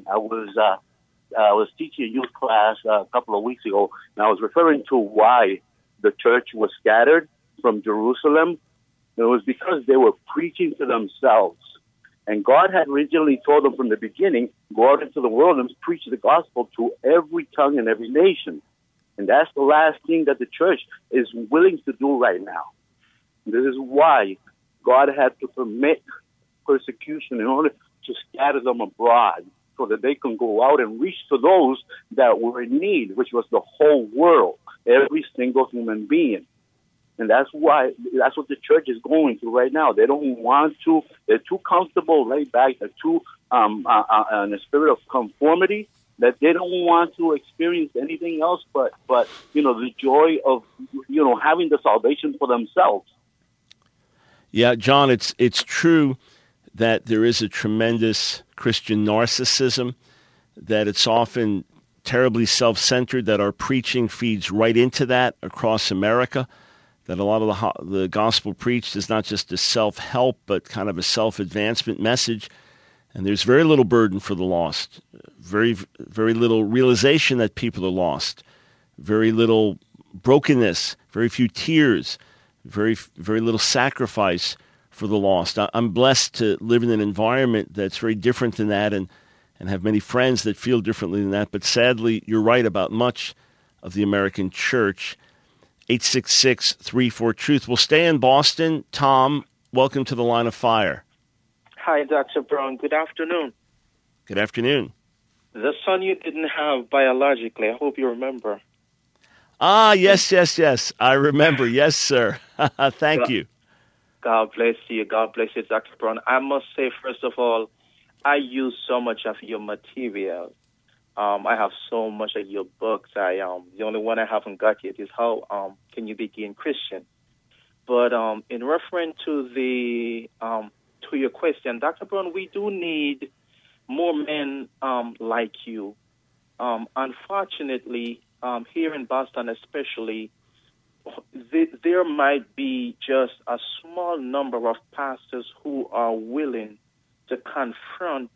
was teaching a youth class a couple of weeks ago, and I was referring to why the church was scattered from Jerusalem. It was because they were preaching to themselves. And God had originally told them from the beginning, go out into the world and preach the gospel to every tongue and every nation. And that's the last thing that the church is willing to do right now. This is why God had to permit persecution in order to scatter them abroad so that they can go out and reach to those that were in need, which was the whole world, every single human being. And that's what the church is going through right now. They don't want to, they're too comfortable, laid back, they're too in a spirit of conformity, that they don't want to experience anything else but the joy of having the salvation for themselves. Yeah, John, it's true that there is a tremendous Christian narcissism, that it's often terribly self-centered, that our preaching feeds right into that across America, that a lot of the gospel preached is not just a self-help but kind of a self-advancement message. And there's very little burden for the lost, very, very little realization that people are lost, very little brokenness, very few tears, very, very little sacrifice for the lost. I'm blessed to live in an environment that's very different than that and have many friends that feel differently than that. But sadly, you're right about much of the American church. 866-34-TRUTH. We'll stay in Boston. Tom, welcome to the Line of Fire. Hi, Dr. Brown. Good afternoon. Good afternoon. The son you didn't have biologically, I hope you remember. Ah, yes. I remember. Yes, sir. Thank you. God bless you. God bless you, Dr. Brown. I must say, first of all, I use so much of your material. I have so much of your books. The only one I haven't got yet is How Can You Begin Christian? But in reference to to your question, Dr. Brown, we do need more men like you. Unfortunately, here in Boston especially, there might be just a small number of pastors who are willing to confront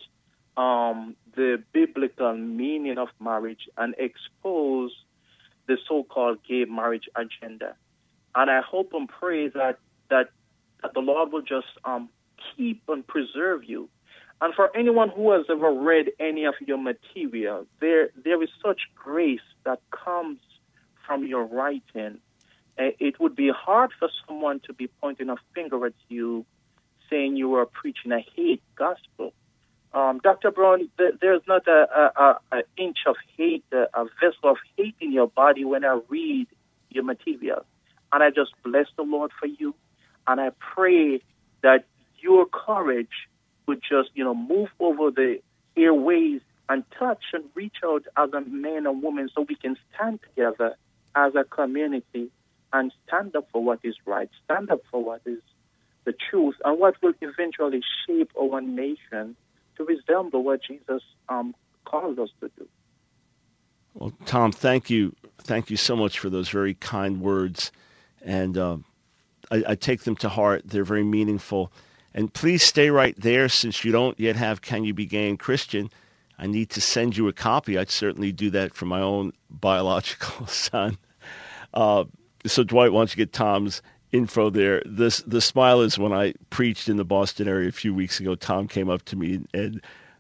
the biblical meaning of marriage and expose the so-called gay marriage agenda. And I hope and pray that the Lord will just keep and preserve you. And for anyone who has ever read any of your material, there is such grace that comes from your writing. It would be hard for someone to be pointing a finger at you, saying you are preaching a hate gospel. Dr. Brown, there's not an inch of hate, a vessel of hate in your body when I read your material. And I just bless the Lord for you. And I pray that your courage would just, move over the airways and touch and reach out as a man and woman so we can stand together as a community and stand up for what is right, stand up for what is the truth, and what will eventually shape our nation to resemble what Jesus called us to do. Well, Tom, thank you. Thank you so much for those very kind words. And I take them to heart. They're very meaningful. And please stay right there, since you don't yet have Can You Be Gay and Christian. I need to send you a copy. I'd certainly do that for my own biological son. So, Dwight, why don't you get Tom's info there? The smile is when I preached in the Boston area a few weeks ago, Tom came up to me and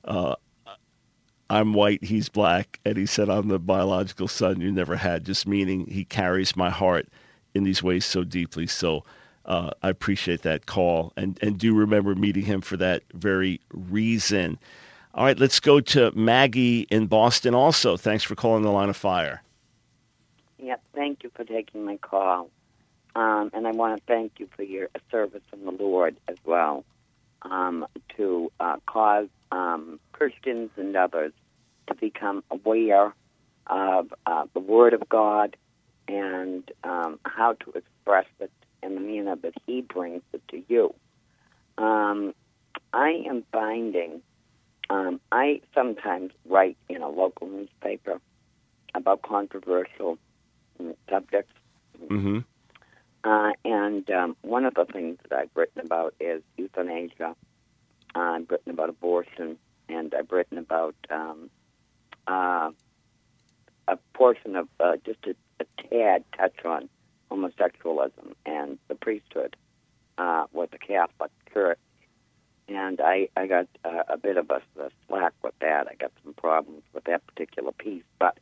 I'm white, he's black, and he said, I'm the biological son you never had, just meaning he carries my heart in these ways so deeply. So I appreciate that call, and do remember meeting him for that very reason. All right, let's go to Maggie in Boston also. Thanks for calling the Line of Fire. Yeah, thank you for taking my call. And I want to thank you for your service in the Lord as well, to cause Christians and others to become aware of the Word of God and how to express it in the manner that He brings it to you. I am finding, I sometimes write in a local newspaper about controversial subjects. Mm-hmm. And one of the things that I've written about is euthanasia. I've written about abortion, and I've written about a portion of just a tad touch on homosexualism and the priesthood with the Catholic Church. And I got a bit of a slack with that. I got some problems with that particular piece. But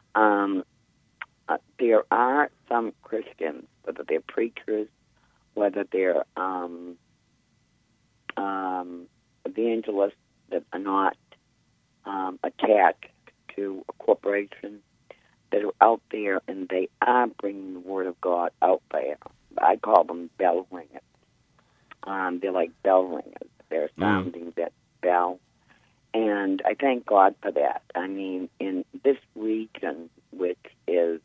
there are some Christians, whether they're preachers, whether they're evangelists that are not attached to a corporation, that are out there, and they are bringing the Word of God out there. I call them bell ringers. They're like bell ringers. They're sounding that bell. And I thank God for that. I mean, in this region, which is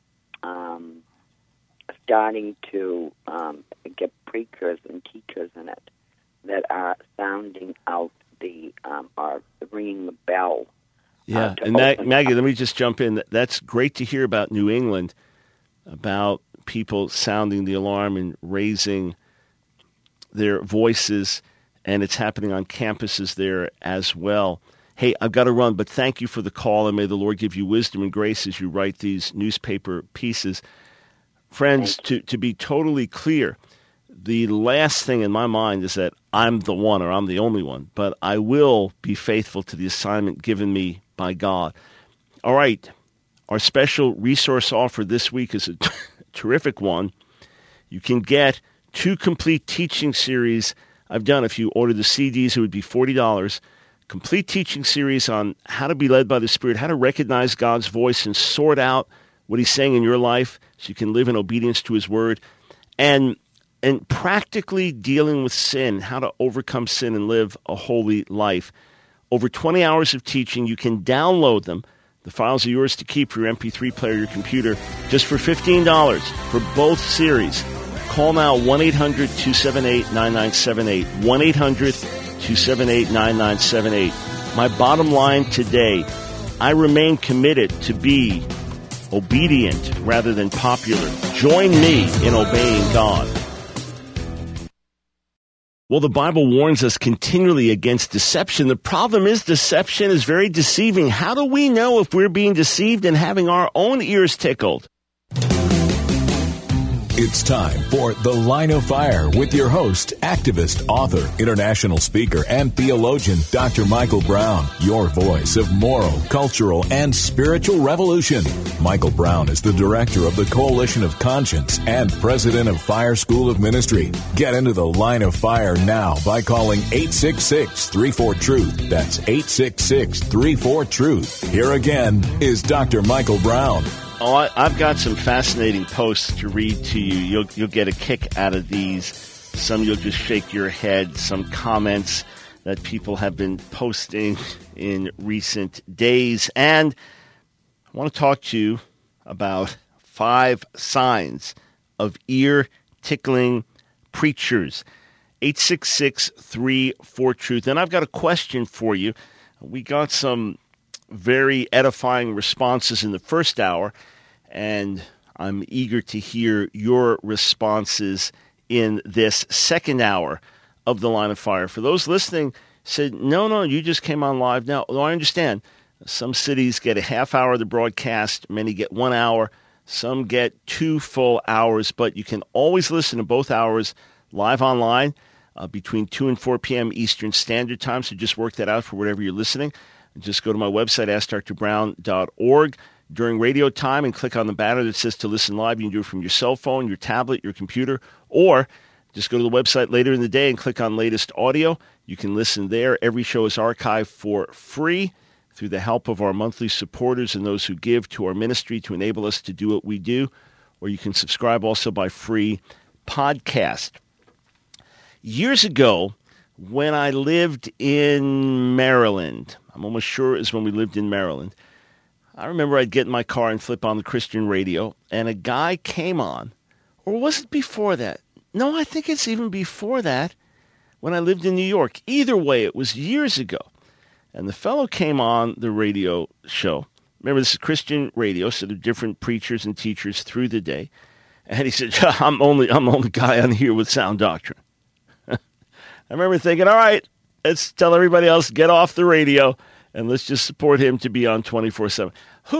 starting to get preachers and teachers in it that are sounding out are ringing the bell. Yeah, and Maggie, let me just jump in. That's great to hear about New England, about people sounding the alarm and raising their voices, and it's happening on campuses there as well. Hey, I've got to run, but thank you for the call, and may the Lord give you wisdom and grace as you write these newspaper pieces. Friends, to be totally clear, the last thing in my mind is that I'm the one or I'm the only one, but I will be faithful to the assignment given me by God. All right, our special resource offer this week is a terrific one. You can get 2 complete teaching series I've done. If you order the CDs, it would be $40. Complete teaching series on how to be led by the Spirit, how to recognize God's voice and sort out what He's saying in your life so you can live in obedience to His Word, and practically dealing with sin, how to overcome sin and live a holy life. Over 20 hours of teaching. You can download them. The files are yours to keep for your MP3 player, your computer, just for $15 for both series. Call now 1-800-278-9978, 1-800-278-9978. My bottom line today, I remain committed to be obedient rather than popular. Join me in obeying God. Well, the Bible warns us continually against deception. The problem is deception is very deceiving. How do we know if we're being deceived and having our own ears tickled? It's time for The Line of Fire with your host, activist, author, international speaker, and theologian, Dr. Michael Brown, your voice of moral, cultural, and spiritual revolution. Michael Brown is the director of the Coalition of Conscience and president of Fire School of Ministry. Get into The Line of Fire now by calling 866-34-TRUTH. That's 866-34-TRUTH. Here again is Dr. Michael Brown. Oh, I've got some fascinating posts to read to you. You'll get a kick out of these. Some you'll just shake your head. Some comments that people have been posting in recent days. And I want to talk to you about 5 signs of ear-tickling preachers. 866-34-TRUTH. And I've got a question for you. We got some very edifying responses in the first hour, and I'm eager to hear your responses in this second hour of The Line of Fire. For those listening, said, no, you just came on live now. Well, I understand. Some cities get a half hour of the broadcast. Many get 1 hour. Some get 2 full hours, but you can always listen to both hours live online between 2 and 4 p.m. Eastern Standard Time, so just work that out for whatever you're listening. Just go to my website, AskDrBrown.org, during radio time and click on the banner that says to listen live. You can do it from your cell phone, your tablet, your computer, or just go to the website later in the day and click on latest audio. You can listen there. Every show is archived for free through the help of our monthly supporters and those who give to our ministry to enable us to do what we do. Or you can subscribe also by free podcast. Years ago, when I lived in Maryland, I'm almost sure it was when we lived in Maryland, I remember I'd get in my car and flip on the Christian radio, and a guy came on, or was it before that? No, I think it's even before that, when I lived in New York. Either way, it was years ago. And the fellow came on the radio show. Remember, this is Christian radio, so there are different preachers and teachers through the day. And he said, I'm the only guy on here with sound doctrine. I remember thinking, all right, let's tell everybody else, get off the radio, and let's just support him to be on 24/7.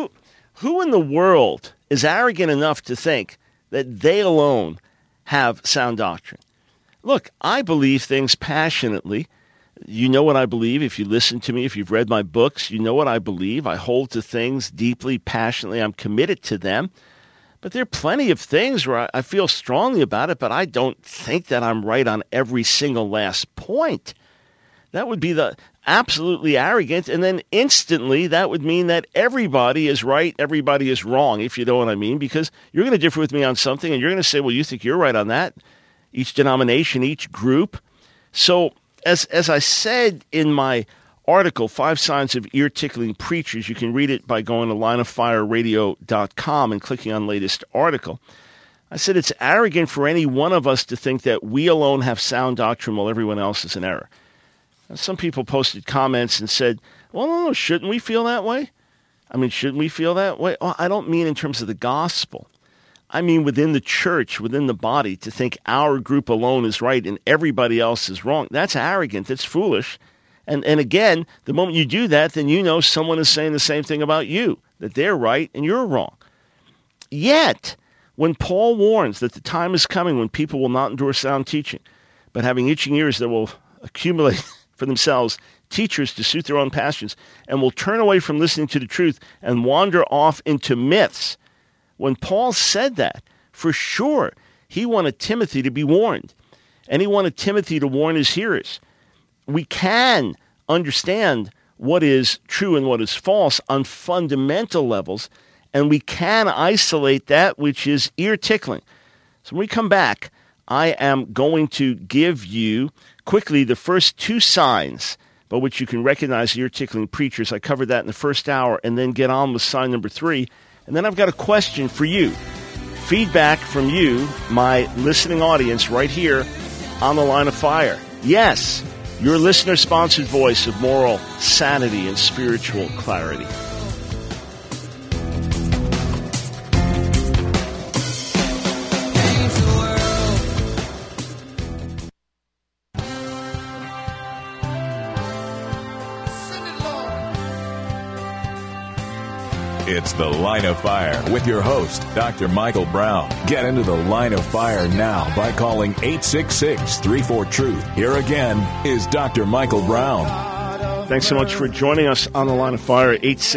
Who in the world is arrogant enough to think that they alone have sound doctrine? Look, I believe things passionately. You know what I believe. If you listen to me, if you've read my books, you know what I believe. I hold to things deeply, passionately. I'm committed to them. But there are plenty of things where I feel strongly about it, but I don't think that I'm right on every single last point. That would be the absolutely arrogant, and then instantly that would mean that everybody is right, everybody is wrong, if you know what I mean, because you're going to differ with me on something, and you're going to say, well, you think you're right on that. Each denomination, each group. So as I said in my article, 5 Signs of Ear-Tickling Preachers. You can read it by going to lineoffireradio.com and clicking on latest article. I said it's arrogant for any one of us to think that we alone have sound doctrine while everyone else is in error. Now, some people posted comments and said, well, no, shouldn't we feel that way? Shouldn't we feel that way? Well, I don't mean in terms of the gospel. I mean within the church, within the body, to think our group alone is right and everybody else is wrong. That's arrogant. That's foolish. And again, the moment you do that, then you know someone is saying the same thing about you, that they're right and you're wrong. Yet, when Paul warns that the time is coming when people will not endure sound teaching, but having itching ears that will accumulate for themselves teachers to suit their own passions, and will turn away from listening to the truth and wander off into myths, when Paul said that, for sure, he wanted Timothy to be warned. And he wanted Timothy to warn his hearers. We can understand what is true and what is false on fundamental levels, and we can isolate that which is ear-tickling. So when we come back, I am going to give you quickly the first 2 signs by which you can recognize ear-tickling preachers. I covered that in the first hour, and then get on with sign number 3. And then I've got a question for you. Feedback from you, my listening audience, right here on The Line of Fire. Yes, your listener-sponsored voice of moral sanity and spiritual clarity. It's The Line of Fire with your host, Dr. Michael Brown. Get into the Line of Fire now by calling 866-34-TRUTH. Here again is Dr. Michael Brown. Thanks so much for joining us on The Line of Fire,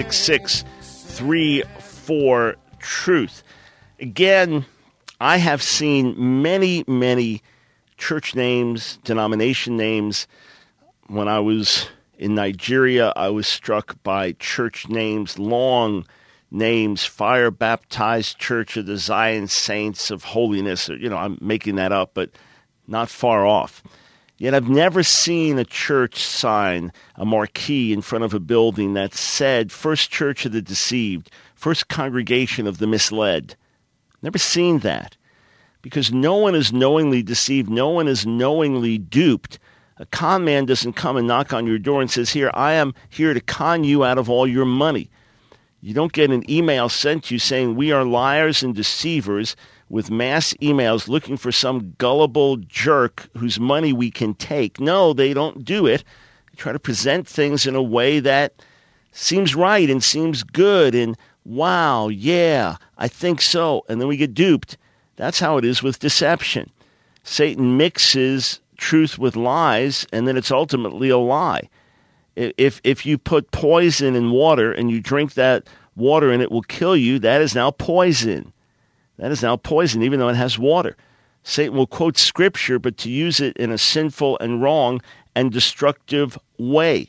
866-34-TRUTH. Again, I have seen many, many church names, denomination names. When I was in Nigeria, I was struck by church names, long names, Fire Baptized Church of the Zion Saints of Holiness. I'm making that up, but not far off. Yet I've never seen a church sign, a marquee in front of a building that said First Church of the Deceived, First Congregation of the Misled. Never seen that. Because no one is knowingly deceived. No one is knowingly duped. A con man doesn't come and knock on your door and says, here, I am here to con you out of all your money. You don't get an email sent to you saying we are liars and deceivers with mass emails looking for some gullible jerk whose money we can take. No, they don't do it. They try to present things in a way that seems right and seems good and wow, yeah, I think so. And then we get duped. That's how it is with deception. Satan mixes truth with lies, and then it's ultimately a lie. If you put poison in water and you drink that water and it will kill you, that is now poison. That is now poison, even though it has water. Satan will quote Scripture, but to use it in a sinful and wrong and destructive way.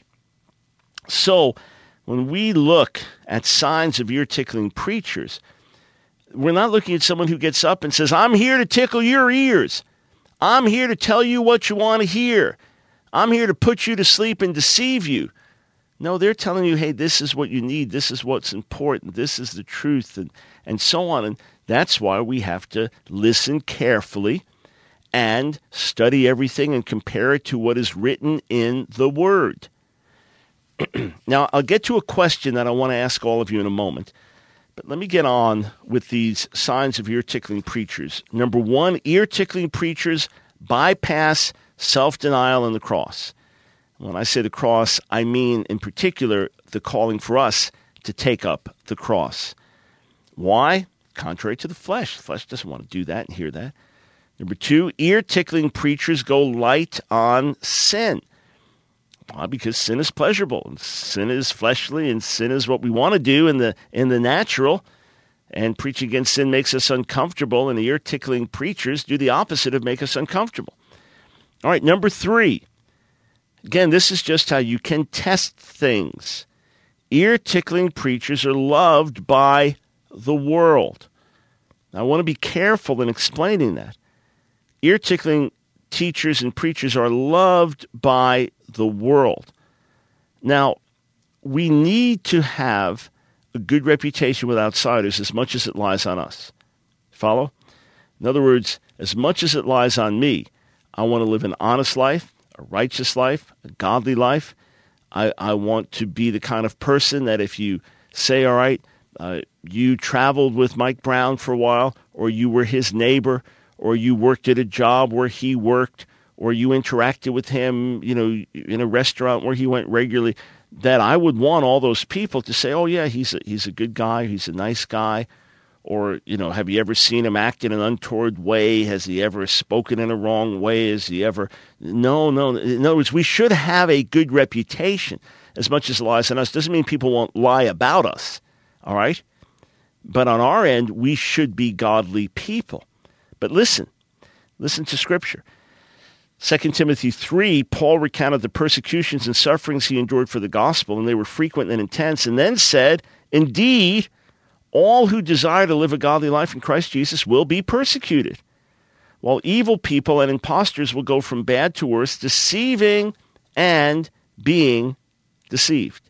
So, when we look at signs of ear-tickling preachers, we're not looking at someone who gets up and says, I'm here to tickle your ears. I'm here to tell you what you want to hear. I'm here to put you to sleep and deceive you. No, they're telling you, hey, this is what you need. This is what's important. This is the truth, and so on. And that's why we have to listen carefully and study everything and compare it to what is written in the Word. Now, I'll get to a question that I want to ask all of you in a moment. But let me get on with these signs of ear-tickling preachers. Number one, ear-tickling preachers bypass self-denial and the cross. When I say the cross, I mean in particular the calling for us to take up the cross. Why? Contrary to the flesh. The flesh doesn't want to do that and hear that. Number two, ear-tickling preachers go light on sin. Why? Because sin is pleasurable, and sin is fleshly, and sin is what we want to do in the natural. And preaching against sin makes us uncomfortable, and the ear-tickling preachers do the opposite of make us uncomfortable. All right, number three. Again, this is just how you can test things. Ear-tickling preachers are loved by the world. Now, I want to be careful in explaining that. Ear-tickling teachers and preachers are loved by the world. Now, we need to have a good reputation with outsiders as much as it lies on us. Follow? In other words, as much as it lies on me, I want to live an honest life, a righteous life, a godly life. I want to be the kind of person that if you say, all right, you traveled with Mike Brown for a while, or you were his neighbor, or you worked at a job where he worked, or you interacted with him, in a restaurant where he went regularly, that I would want all those people to say, oh, yeah, he's a good guy, he's a nice guy. Or, have you ever seen him act in an untoward way? Has he ever spoken in a wrong way? Has he ever... No. In other words, we should have a good reputation as much as it lies on us. Doesn't mean people won't lie about us, all right? But on our end, we should be godly people. But listen to Scripture. 2 Timothy 3, Paul recounted the persecutions and sufferings he endured for the gospel, and they were frequent and intense, and then said, indeed, all who desire to live a godly life in Christ Jesus will be persecuted, while evil people and impostors will go from bad to worse, deceiving and being deceived.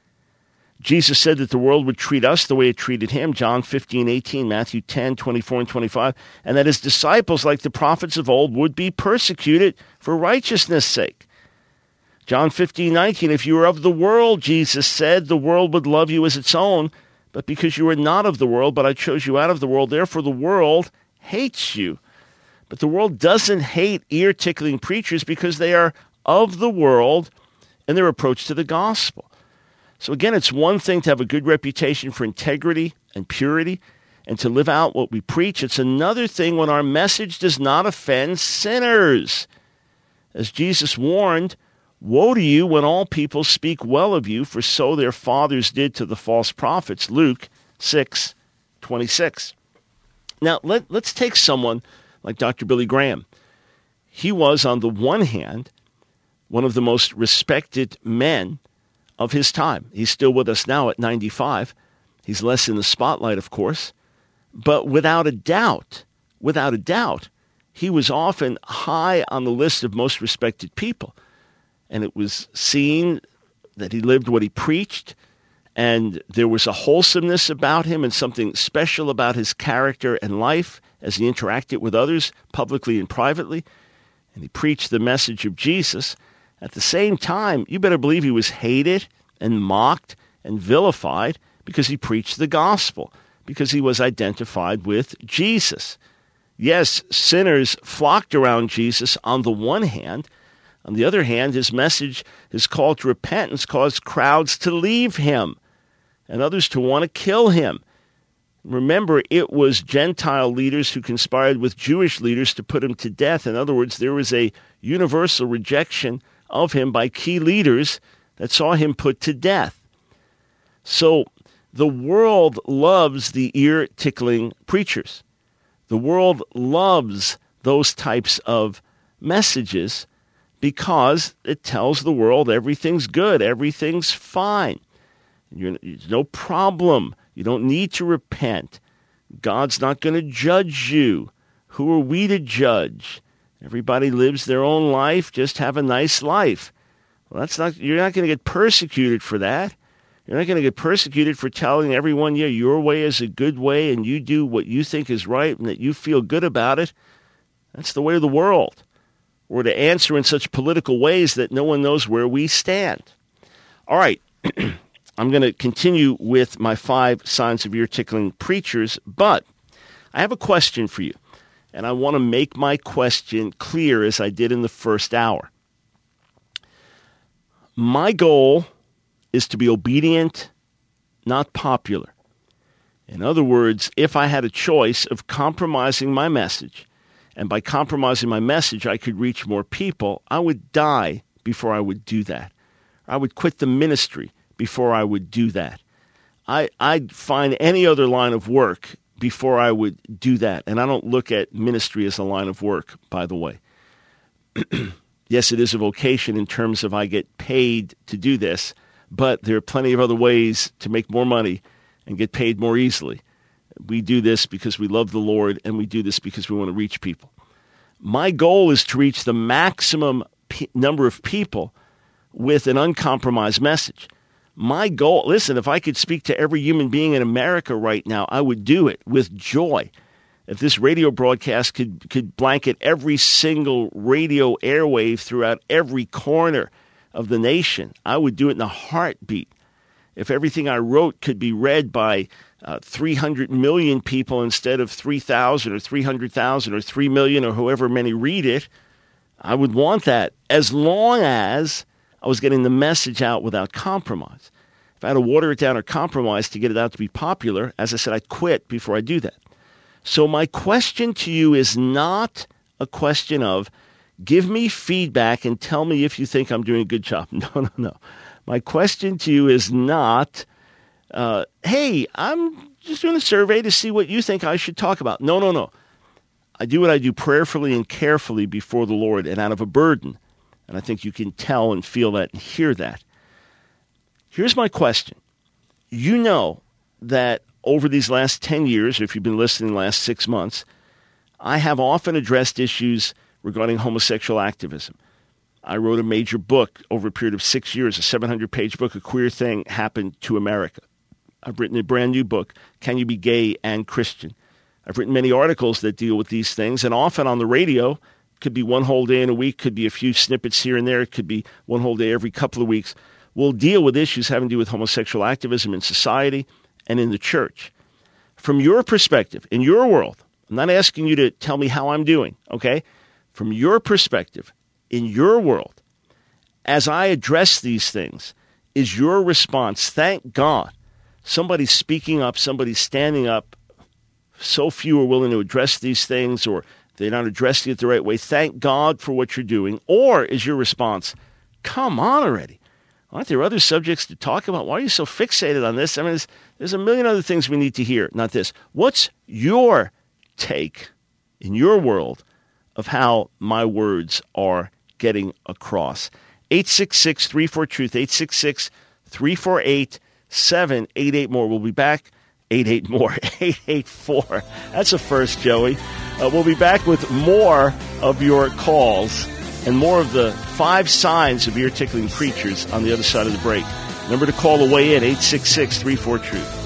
Jesus said that the world would treat us the way it treated him, John 15:18, Matthew 10:24 and 25, and that his disciples, like the prophets of old, would be persecuted for righteousness' sake. John 15:19, if you were of the world, Jesus said, the world would love you as its own, but because you are not of the world, but I chose you out of the world, therefore the world hates you. But the world doesn't hate ear-tickling preachers because they are of the world in their approach to the gospel. So again, it's one thing to have a good reputation for integrity and purity and to live out what we preach. It's another thing when our message does not offend sinners. As Jesus warned, woe to you when all people speak well of you, for so their fathers did to the false prophets. Luke 6:26. Now, let's take someone like Dr. Billy Graham. He was, on the one hand, one of the most respected men of his time. He's still with us now at 95. He's less in the spotlight, of course. But without a doubt, he was often high on the list of most respected people. And it was seen that he lived what he preached, and there was a wholesomeness about him and something special about his character and life as he interacted with others publicly and privately. And he preached the message of Jesus. At the same time, you better believe he was hated and mocked and vilified because he preached the gospel, because he was identified with Jesus. Yes, sinners flocked around Jesus on the one hand. On the other hand, his message, his call to repentance, caused crowds to leave him and others to want to kill him. Remember, it was Gentile leaders who conspired with Jewish leaders to put him to death. In other words, there was a universal rejection of him by key leaders that saw him put to death. So the world loves the ear-tickling preachers. The world loves those types of messages because it tells the world everything's good, everything's fine. There's no problem. You don't need to repent. God's not going to judge you. Who are we to judge? Everybody lives their own life. Just have a nice life. Well, you're not going to get persecuted for that. You're not going to get persecuted for telling everyone, yeah, your way is a good way and you do what you think is right and that you feel good about it. That's the way of the world. Or to answer in such political ways that no one knows where we stand. All right. I'm going to continue with my 5 signs of ear-tickling preachers, but I have a question for you, and I want to make my question clear as I did in the first hour. My goal is to be obedient, not popular. In other words, if I had a choice of compromising my message, and by compromising my message I could reach more people, I would die before I would do that. I would quit the ministry before I would do that. I'd find any other line of work before I would do that. And I don't look at ministry as a line of work, by the way. Yes, it is a vocation in terms of I get paid to do this, but there are plenty of other ways to make more money and get paid more easily. We do this because we love the Lord, and we do this because we want to reach people. My goal is to reach the maximum number of people with an uncompromised message. My goal, listen, if I could speak to every human being in America right now, I would do it with joy. If this radio broadcast could blanket every single radio airwave throughout every corner of the nation, I would do it in a heartbeat. If everything I wrote could be read by 300 million people instead of 3,000 or 300,000 or 3 million or however many read it, I would want that as long as I was getting the message out without compromise. If I had to water it down or compromise to get it out to be popular, as I said, I'd quit before I do that. So my question to you is not a question of give me feedback and tell me if you think I'm doing a good job. No. My question to you is not, hey, I'm just doing a survey to see what you think I should talk about. No. I do what I do prayerfully and carefully before the Lord and out of a burden. And I think you can tell and feel that and hear that. Here's my question. You know that over these last 10 years, or if you've been listening the last 6 months, I have often addressed issues regarding homosexual activism. I wrote a major book over a period of 6 years, a 700-page book, A Queer Thing Happened to America. I've written a brand new book, Can You Be Gay and Christian? I've written many articles that deal with these things, and often on the radio, could be one whole day in a week, could be a few snippets here and there, it could be one whole day every couple of weeks. We'll deal with issues having to do with homosexual activism in society and in the church. From your perspective, in your world, I'm not asking you to tell me how I'm doing, okay? From your perspective, in your world, as I address these things, is your response? Thank God somebody's speaking up, somebody's standing up. So few are willing to address these things, or they're not addressing it the right way. Thank God for what you're doing. Or is your response, come on already? Aren't there other subjects to talk about? Why are you so fixated on this? I mean, there's a million other things we need to hear, not this. What's your take in your world of how my words are getting across? 866-34-TRUTH, 866-348-788 more. We'll be back. 88 more, 884. That's a first, Joey. We'll be back with more of your calls and more of the 5 signs of ear-tickling preachers on the other side of the break. Remember to call the way in, 866-34-TRUTH.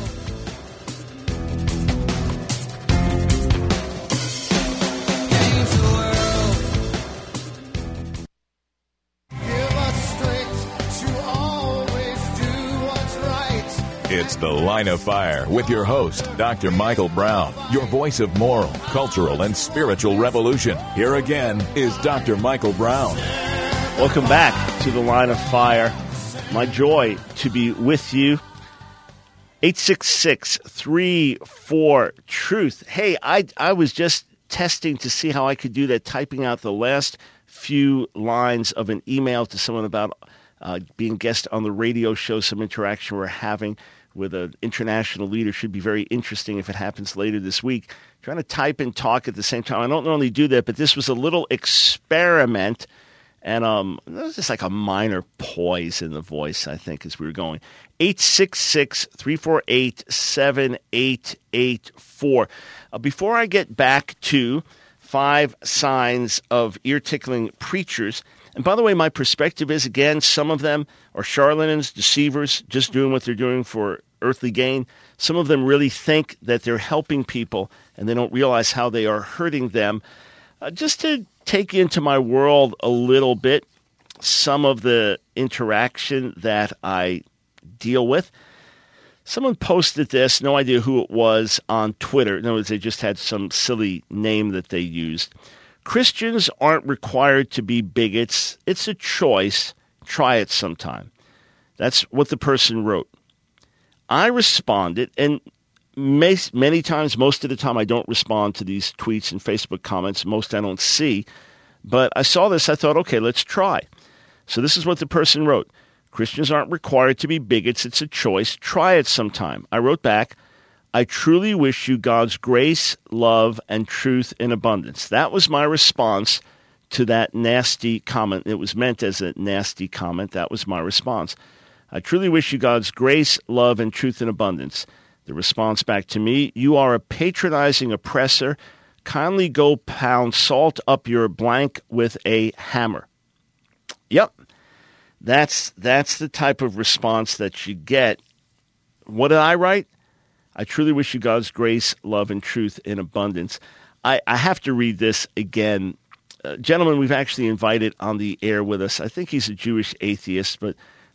It's The Line of Fire with your host, Dr. Michael Brown, your voice of moral, cultural, and spiritual revolution. Here again is Dr. Michael Brown. Welcome back to The Line of Fire. My joy to be with you. 866-34-TRUTH. Hey, I was just testing to see how I could do that, typing out the last few lines of an email to someone about being guest on the radio show, some interaction we're having with an international leader. Should be very interesting if it happens later this week. Trying to type and talk at the same time. I don't normally do that, but this was a little experiment, and there was just like a minor poise in the voice, I think, as we were going. 866-348-7884. Before I get back to 5 signs of ear-tickling preachers, and by the way, my perspective is, again, some of them are charlatans, deceivers, just doing what they're doing for earthly gain. Some of them really think that they're helping people, and they don't realize how they are hurting them. Just to take you into my world a little bit, some of the interaction that I deal with. Someone posted this, no idea who it was, on Twitter. In other words, they just had some silly name that they used. Christians aren't required to be bigots. It's a choice. Try it sometime. That's what the person wrote. I responded, and many times, most of the time, I don't respond to these tweets and Facebook comments. Most I don't see. But I saw this. I thought, okay, let's try. So this is what the person wrote. Christians aren't required to be bigots. It's a choice. Try it sometime. I wrote back, I truly wish you God's grace, love, and truth in abundance. That was my response to that nasty comment. It was meant as a nasty comment. That was my response. I truly wish you God's grace, love, and truth in abundance. The response back to me, you are a patronizing oppressor. Kindly go pound salt up your blank with a hammer. Yep. That's the type of response that you get. What did I write? I truly wish you God's grace, love, and truth in abundance. I have to read this again. Gentleman we've actually invited on the air with us. I think he's a Jewish atheist, but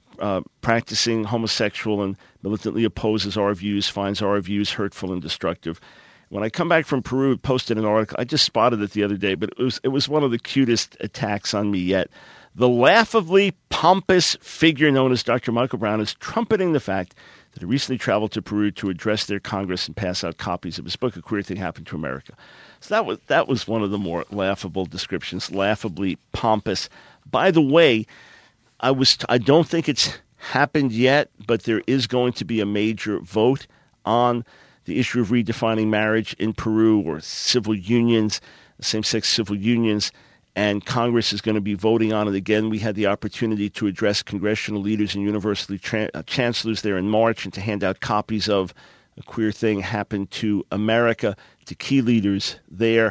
practicing homosexual and militantly opposes our views, finds our views hurtful and destructive. When I come back from Peru, it posted an article. I just spotted it the other day, but it was one of the cutest attacks on me yet. The laughably pompous figure known as Dr. Michael Brown is trumpeting the fact that he recently traveled to Peru to address their Congress and pass out copies of his book, A Queer Thing Happened to America. So that was one of the more laughable descriptions, laughably pompous. By the way, I don't think it's happened yet, but there is going to be a major vote on the issue of redefining marriage in Peru, or civil unions, same-sex civil unions, and Congress is going to be voting on it again. We had the opportunity to address congressional leaders and university chancellors there in March and to hand out copies of A Queer Thing Happened to America to key leaders there.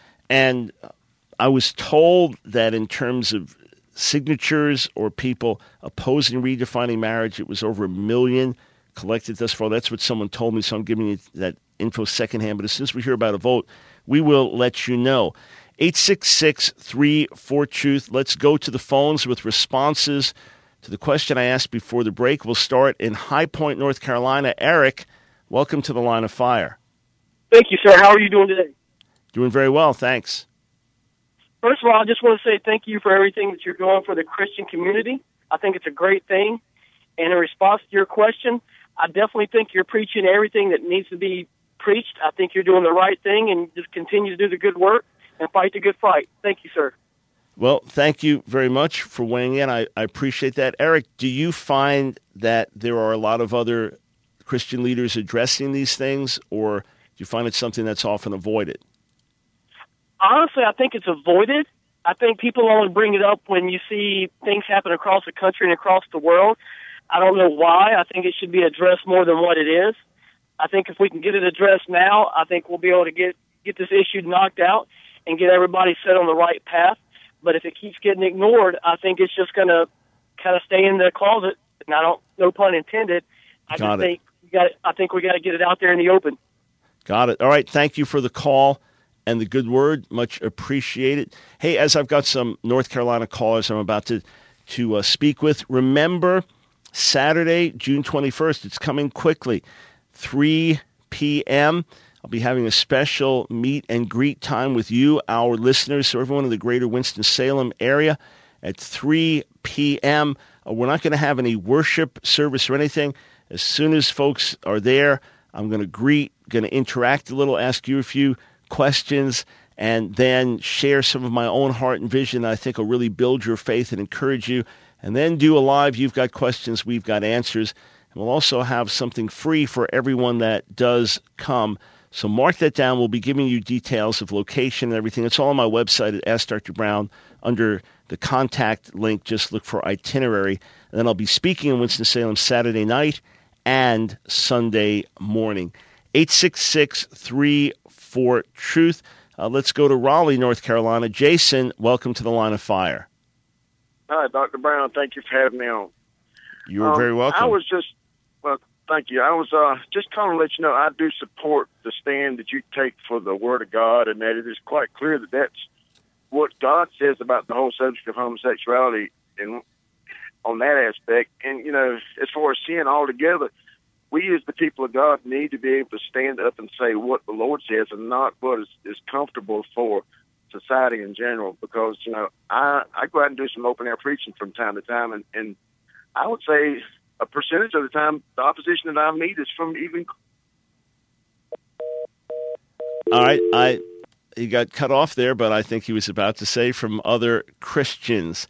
And I was told that in terms of signatures or people opposing redefining marriage, it was over 1 million collected thus far. That's what someone told me, so I'm giving you that info secondhand. But as soon as we hear about a vote, we will let you know. 866-34-TRUTH. Let's go to the phones with responses to the question I asked before the break. We'll start in High Point, North Carolina. Eric, welcome to the Line of Fire. Thank you, sir. How are you doing today? Doing very well, thanks. First of all, I just want to say thank you for everything that you're doing for the Christian community. I think it's a great thing. And in response to your question, I definitely think you're preaching everything that needs to be preached. I think you're doing the right thing, and just continue to do the good work and fight the good fight. Thank you, sir. Well, thank you very much for weighing in. I appreciate that. Eric, do you find that there are a lot of other Christian leaders addressing these things, or do you find it's something that's often avoided? Honestly, I think it's avoided. I think people only bring it up when you see things happen across the country and across the world. I don't know why. I think it should be addressed more than what it is. I think if we can get it addressed now, I think we'll be able to get this issue knocked out and get everybody set on the right path. But if it keeps getting ignored, I think it's just going to kind of stay in the closet. And no pun intended. I think we got to get it out there in the open. Got it. All right. Thank you for the call and the good word. Much appreciated. Hey, as I've got some North Carolina callers I'm about to speak with, remember Saturday, June 21st, it's coming quickly, 3 p.m., I'll be having a special meet and greet time with you, our listeners, so everyone in the greater Winston-Salem area at 3 p.m. We're not going to have any worship service or anything. As soon as folks are there, I'm going to greet, going to interact a little, ask you a few questions, and then share some of my own heart and vision that I think will really build your faith and encourage you. And then do a live, you've got questions, we've got answers. And we'll also have something free for everyone that does come. So mark that down. We'll be giving you details of location and everything. It's all on my website at Ask Dr. Brown. Under the contact link, just look for itinerary. And then I'll be speaking in Winston-Salem Saturday night and Sunday morning. 866-34-TRUTH. Let's go to Raleigh, North Carolina. Jason, welcome to the Line of Fire. Hi, Dr. Brown. Thank you for having me on. You're very welcome. Thank you. I was just calling to let you know I do support the stand that you take for the Word of God, and that it is quite clear that that's what God says about the whole subject of homosexuality and on that aspect. And, you know, as far as sin altogether, we as the people of God need to be able to stand up and say what the Lord says and not what is comfortable for society in general, because, you know, I go out and do some open-air preaching from time to time, and I would say a percentage of the time, the opposition that I meet is from even... All right, he got cut off there, but I think he was about to say from other Christians.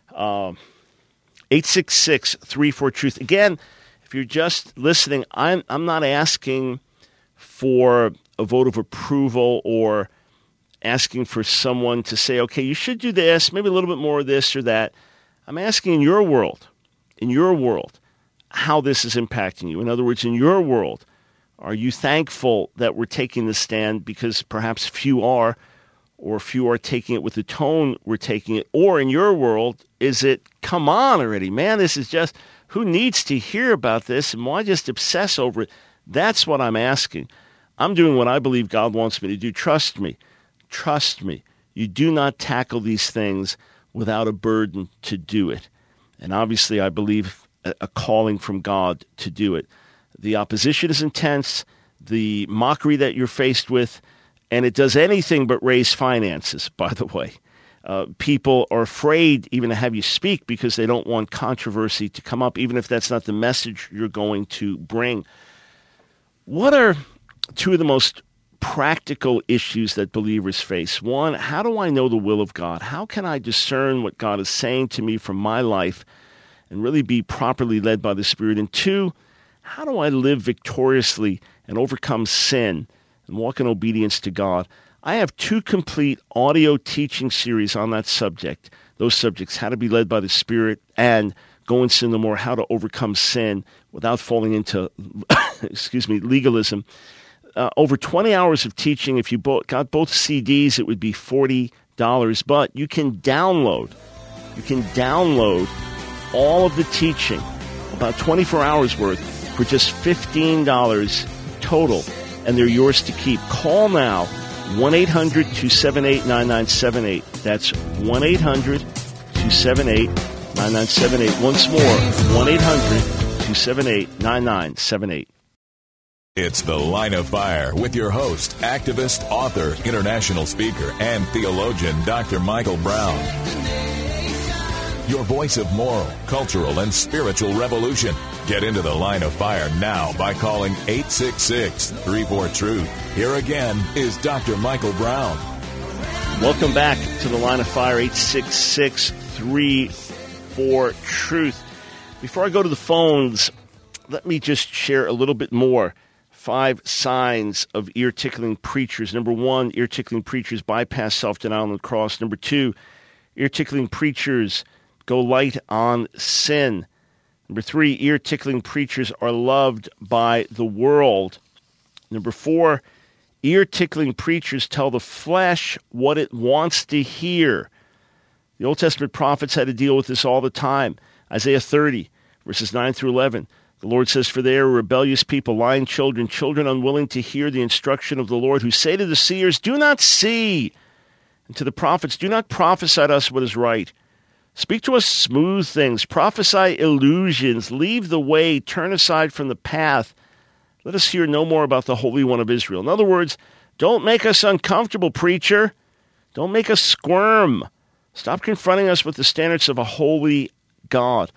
866-34-TRUTH. Again, if you're just listening, I'm not asking for a vote of approval or asking for someone to say, okay, you should do this, maybe a little bit more of this or that. I'm asking in your world, how this is impacting you. In other words, in your world, are you thankful that we're taking this stand because perhaps few are, or few are taking it with the tone we're taking it? Or in your world, is it, come on already, man, this is just, who needs to hear about this and why just obsess over it? That's what I'm asking. I'm doing what I believe God wants me to do. Trust me. You do not tackle these things without a burden to do it. And obviously, I believe a calling from God to do it. The opposition is intense, the mockery that you're faced with, and it does anything but raise finances, by the way. People are afraid even to have you speak because they don't want controversy to come up, even if that's not the message you're going to bring. What are two of the most practical issues that believers face? One, how do I know the will of God? How can I discern what God is saying to me from my life and really be properly led by the Spirit? And two, how do I live victoriously and overcome sin and walk in obedience to God? I have 2 complete audio teaching series on that subject. Those subjects, how to be led by the Spirit and Go and Sin No More, how to overcome sin without falling into, legalism. Over 20 hours of teaching. If you got both CDs, it would be $40, but you can download all of the teaching, about 24 hours worth, for just $15 total, and they're yours to keep. Call now, 1-800-278-9978. That's 1-800-278-9978. Once more, 1-800-278-9978. It's The Line of Fire with your host, activist, author, international speaker, and theologian, Dr. Michael Brown. your voice of moral, cultural, and spiritual revolution. Get into the Line of Fire now by calling 866-34-TRUTH. Here again is Dr. Michael Brown. Welcome back to the Line of Fire, 866-34-TRUTH. Before I go to the phones, let me just share a little bit more. 5 signs of ear-tickling preachers. Number 1, ear-tickling preachers bypass self-denial on the cross. Number 2, ear-tickling preachers go light on sin. Number 3, ear-tickling preachers are loved by the world. Number 4, ear-tickling preachers tell the flesh what it wants to hear. The Old Testament prophets had to deal with this all the time. Isaiah 30, verses 9 through 11. The Lord says, "For they are a rebellious people, lying children, children unwilling to hear the instruction of the Lord, who say to the seers, 'Do not see,' and to the prophets, 'Do not prophesy to us what is right. Speak to us smooth things, prophesy illusions, leave the way, turn aside from the path. Let us hear no more about the Holy One of Israel.'" In other words, don't make us uncomfortable, preacher. Don't make us squirm. Stop confronting us with the standards of a holy God.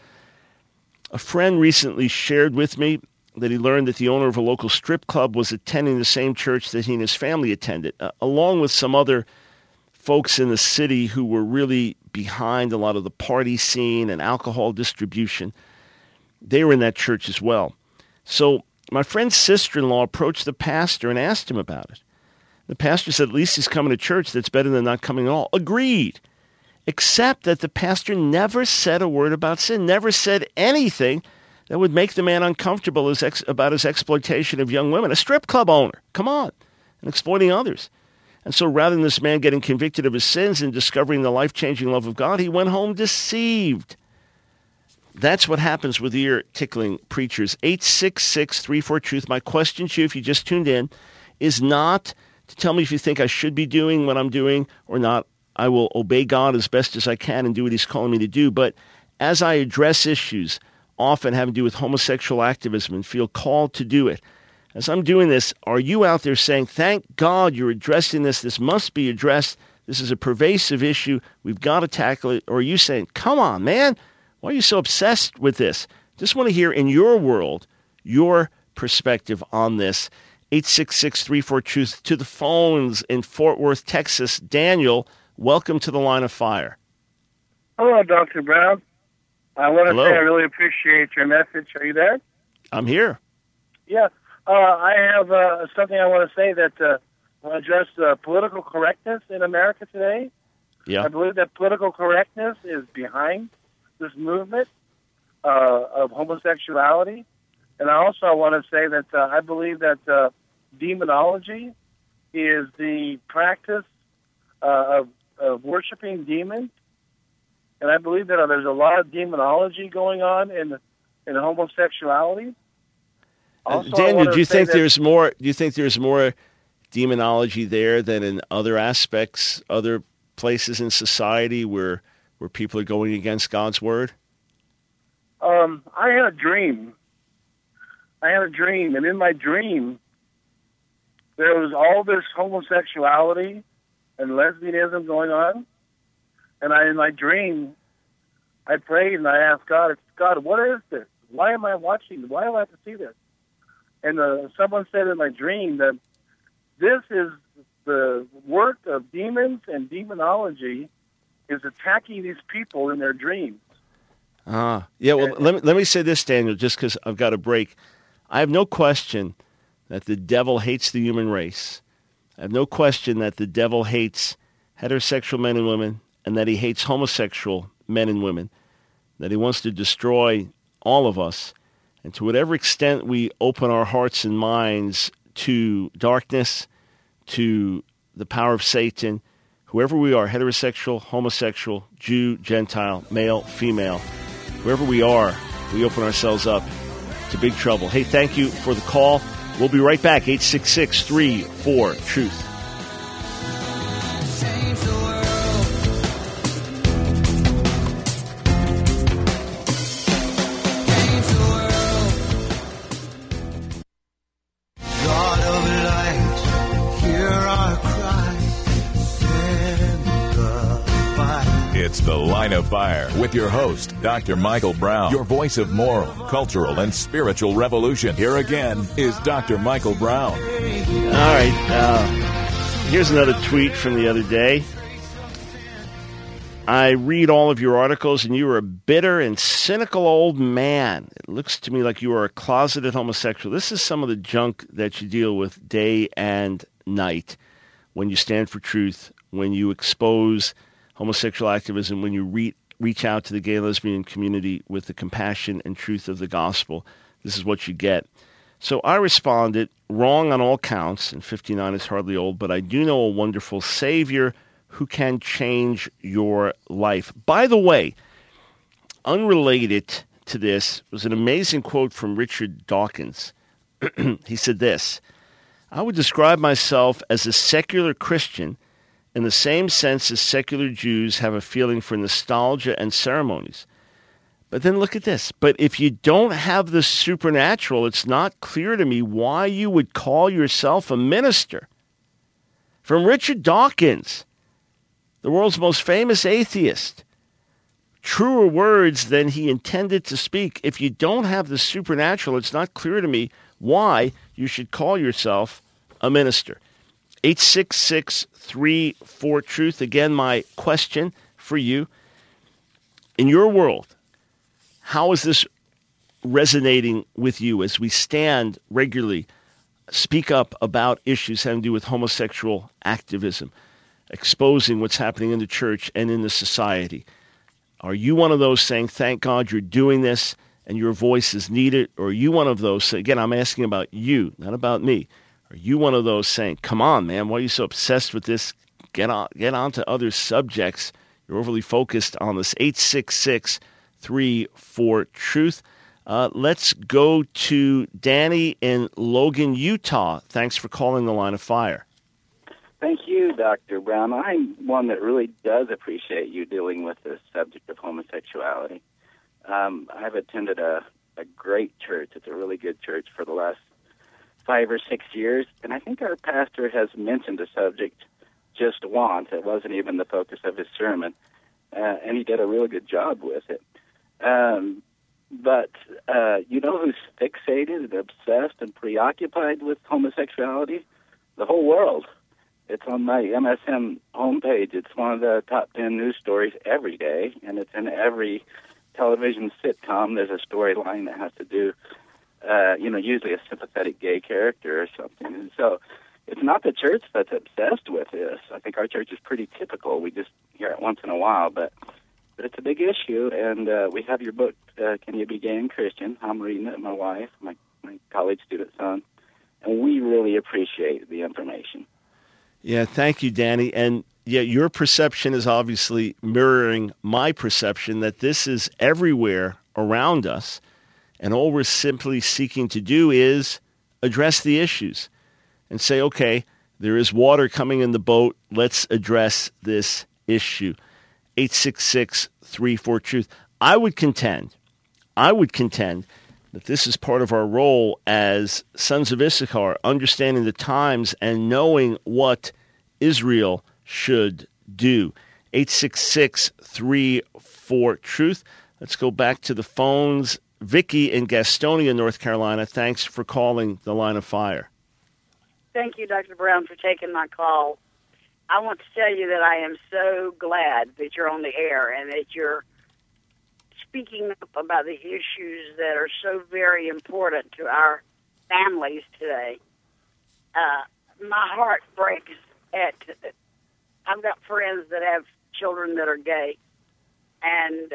A friend recently shared with me that he learned that the owner of a local strip club was attending the same church that he and his family attended, along with some other folks in the city who were really behind a lot of the party scene and alcohol distribution. They were in that church as well. So my friend's sister-in-law approached the pastor and asked him about it. The pastor said, "At least he's coming to church. That's better than not coming at all." Agreed. Except that the pastor never said a word about sin, never said anything that would make the man uncomfortable about his exploitation of young women. A strip club owner, come on, and exploiting others. And so rather than this man getting convicted of his sins and discovering the life-changing love of God, he went home deceived. That's what happens with ear-tickling preachers. 866-34-TRUTH. My question to you, if you just tuned in, is not to tell me if you think I should be doing what I'm doing or not. I will obey God as best as I can and do what he's calling me to do. But as I address issues often having to do with homosexual activism and feel called to do it, as I'm doing this, are you out there saying, "Thank God you're addressing this. This must be addressed. This is a pervasive issue. We've got to tackle it"? Or are you saying, "Come on, man, why are you so obsessed with this?" Just want to hear in your world your perspective on this. 866-34-TRUTH. To the phones in Fort Worth, Texas. Daniel, welcome to the Line of Fire. Hello, Dr. Brown. I want to Hello. say I really appreciate your message. Are you there? I'm here. Yeah. I have something I want to say that I want to address political correctness in America today. Yeah. I believe that political correctness is behind this movement of homosexuality. And I also want to say that I believe that demonology is the practice of worshiping demons. And I believe that there's a lot of demonology going on in homosexuality. Also, Daniel, do you think there's more? Do you think there's more demonology there than in other aspects, other places in society where people are going against God's word? I had a dream. And in my dream, there was all this homosexuality and lesbianism going on. And in my dream, I prayed and I asked God, what is this? Why am I watching? Why do I have to see this? And someone said in my dream that this is the work of demons, and demonology is attacking these people in their dreams. Yeah, well, let me say this, Daniel, just because I've got a break. I have no question that the devil hates the human race. I have no question that the devil hates heterosexual men and women, and that he hates homosexual men and women, that he wants to destroy all of us. And to whatever extent we open our hearts and minds to darkness, to the power of Satan, whoever we are, heterosexual, homosexual, Jew, Gentile, male, female, whoever we are, we open ourselves up to big trouble. Hey, thank you for the call. We'll be right back. 866-34-TRUTH. God of light, hear our cry, send the fire. It's The Line of Fire with your host, Dr. Michael Brown, your voice of moral, cultural, and spiritual revolution. Here again is Dr. Michael Brown. All right. Here's another tweet from the other day. I read all of your articles, and you are a bitter and cynical old man. It looks to me like you are a closeted homosexual. This is some of the junk that you deal with day and night when you stand for truth, when you expose homosexual activism, when you reach out to the gay lesbian community with the compassion and truth of the gospel. This is what you get. So I responded, wrong on all counts, and 59 is hardly old, but I do know a wonderful Savior who can change your life. By the way, unrelated to this was an amazing quote from Richard Dawkins. He said this: I would describe myself as a secular Christian in the same sense as secular Jews have a feeling for nostalgia and ceremonies. But then look at this. But if you don't have the supernatural, it's not clear to me why you would call yourself a minister. From Richard Dawkins, the world's most famous atheist. Truer words than he intended to speak. If you don't have the supernatural, it's not clear to me why you should call yourself a minister. 866-34-TRUTH. Again, my question for you. In your world, how is this resonating with you as we stand regularly, speak up about issues having to do with homosexual activism, exposing what's happening in the church and in the society? Are you one of those saying, thank God you're doing this and your voice is needed? Or are you one of those, again, I'm asking about you, not about me. Are you one of those saying, come on, man, why are you so obsessed with this? Get on to other subjects. You're overly focused on this. 866-34-TRUTH. Let's go to Danny in Logan, Utah. Thanks for calling the Line of Fire. Thank you, Dr. Brown. I'm one that really does appreciate you dealing with the subject of homosexuality. I've attended a great church. It's a really good church for the last 5 or 6 years, and I think our pastor has mentioned the subject just once. It wasn't even the focus of his sermon, and he did a really good job with it. But you know who's fixated and obsessed and preoccupied with homosexuality? The whole world. It's on my MSN homepage. It's one of the top 10 news stories every day, and it's in every television sitcom. There's a storyline that has to do, usually a sympathetic gay character or something. And so it's not the church that's obsessed with this. I think our church is pretty typical. We just hear it once in a while, but it's a big issue. And we have your book, Can You Be Gay and Christian? I'm reading it, my wife, my college student son, and we really appreciate the information. Yeah, thank you, Danny. And yeah, your perception is obviously mirroring my perception that this is everywhere around us. And all we're simply seeking to do is address the issues and say, okay, there is water coming in the boat. Let's address this issue. 866-34-TRUTH. I would contend that this is part of our role as sons of Issachar, understanding the times and knowing what Israel should do. 866-34-TRUTH. Let's go back to the phones. Vicky in Gastonia, North Carolina, thanks for calling the Line of Fire. Thank you, Dr. Brown, for taking my call. I want to tell you that I am so glad that you're on the air and that you're speaking up about the issues that are so very important to our families today. My heart breaks I've got friends that have children that are gay, and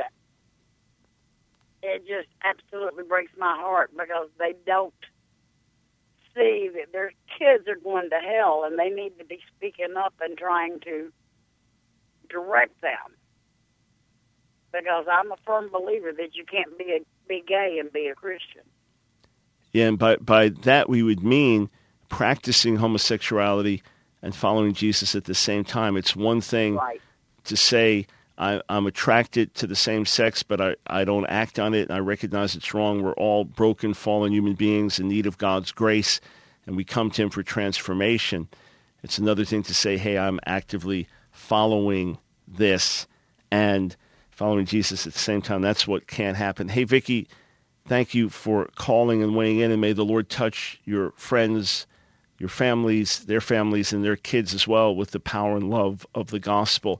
it just absolutely breaks my heart because they don't see that their kids are going to hell, and they need to be speaking up and trying to direct them. Because I'm a firm believer that you can't be gay and be a Christian. Yeah, and by that we would mean practicing homosexuality and following Jesus at the same time. It's one thing to say, I'm attracted to the same sex, but I don't act on it, and I recognize it's wrong. We're all broken, fallen human beings in need of God's grace, and we come to Him for transformation. It's another thing to say, hey, I'm actively following this and following Jesus at the same time. That's what can happen. Hey, Vicki, thank you for calling and weighing in, and may the Lord touch your friends, your families, and their kids as well with the power and love of the gospel.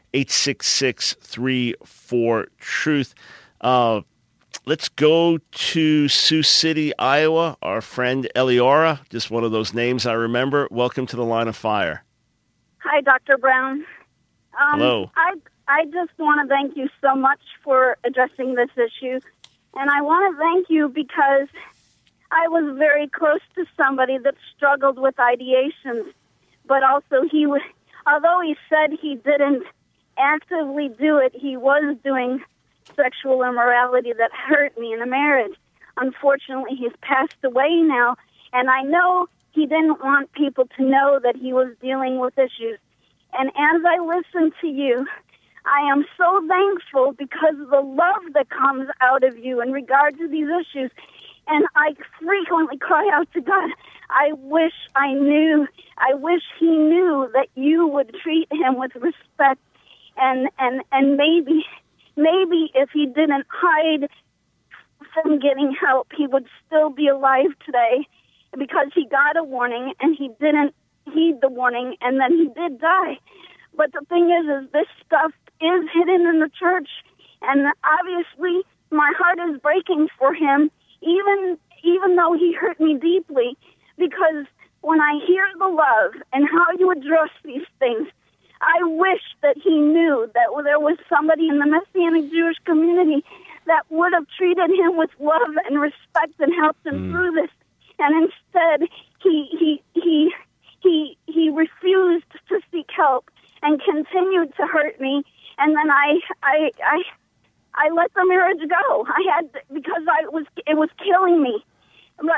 866-34-TRUTH. Let's go to Sioux City, Iowa. Our friend Eliora, just one of those names I remember. Welcome to the Line of Fire. Hi, Dr. Brown. Hello. I just want to thank you so much for addressing this issue. And I want to thank you because I was very close to somebody that struggled with ideations. But also, although he said he didn't actively do it, he was doing sexual immorality that hurt me in a marriage. Unfortunately, he's passed away now. And I know he didn't want people to know that he was dealing with issues. And as I listen to you, I am so thankful because of the love that comes out of you in regard to these issues. And I frequently cry out to God, I wish he knew that you would treat him with respect. And maybe if he didn't hide from getting help, he would still be alive today, because he got a warning and he didn't heed the warning, and then he did die. But the thing is this stuff is hidden in the church, and obviously my heart is breaking for him, even though he hurt me deeply, because when I hear the love and how you address these things, I wish that he knew that there was somebody in the Messianic Jewish community that would have treated him with love and respect and helped him through this. And instead, he refused to seek help and continued to hurt me. And then I let the marriage go. Because it was killing me. But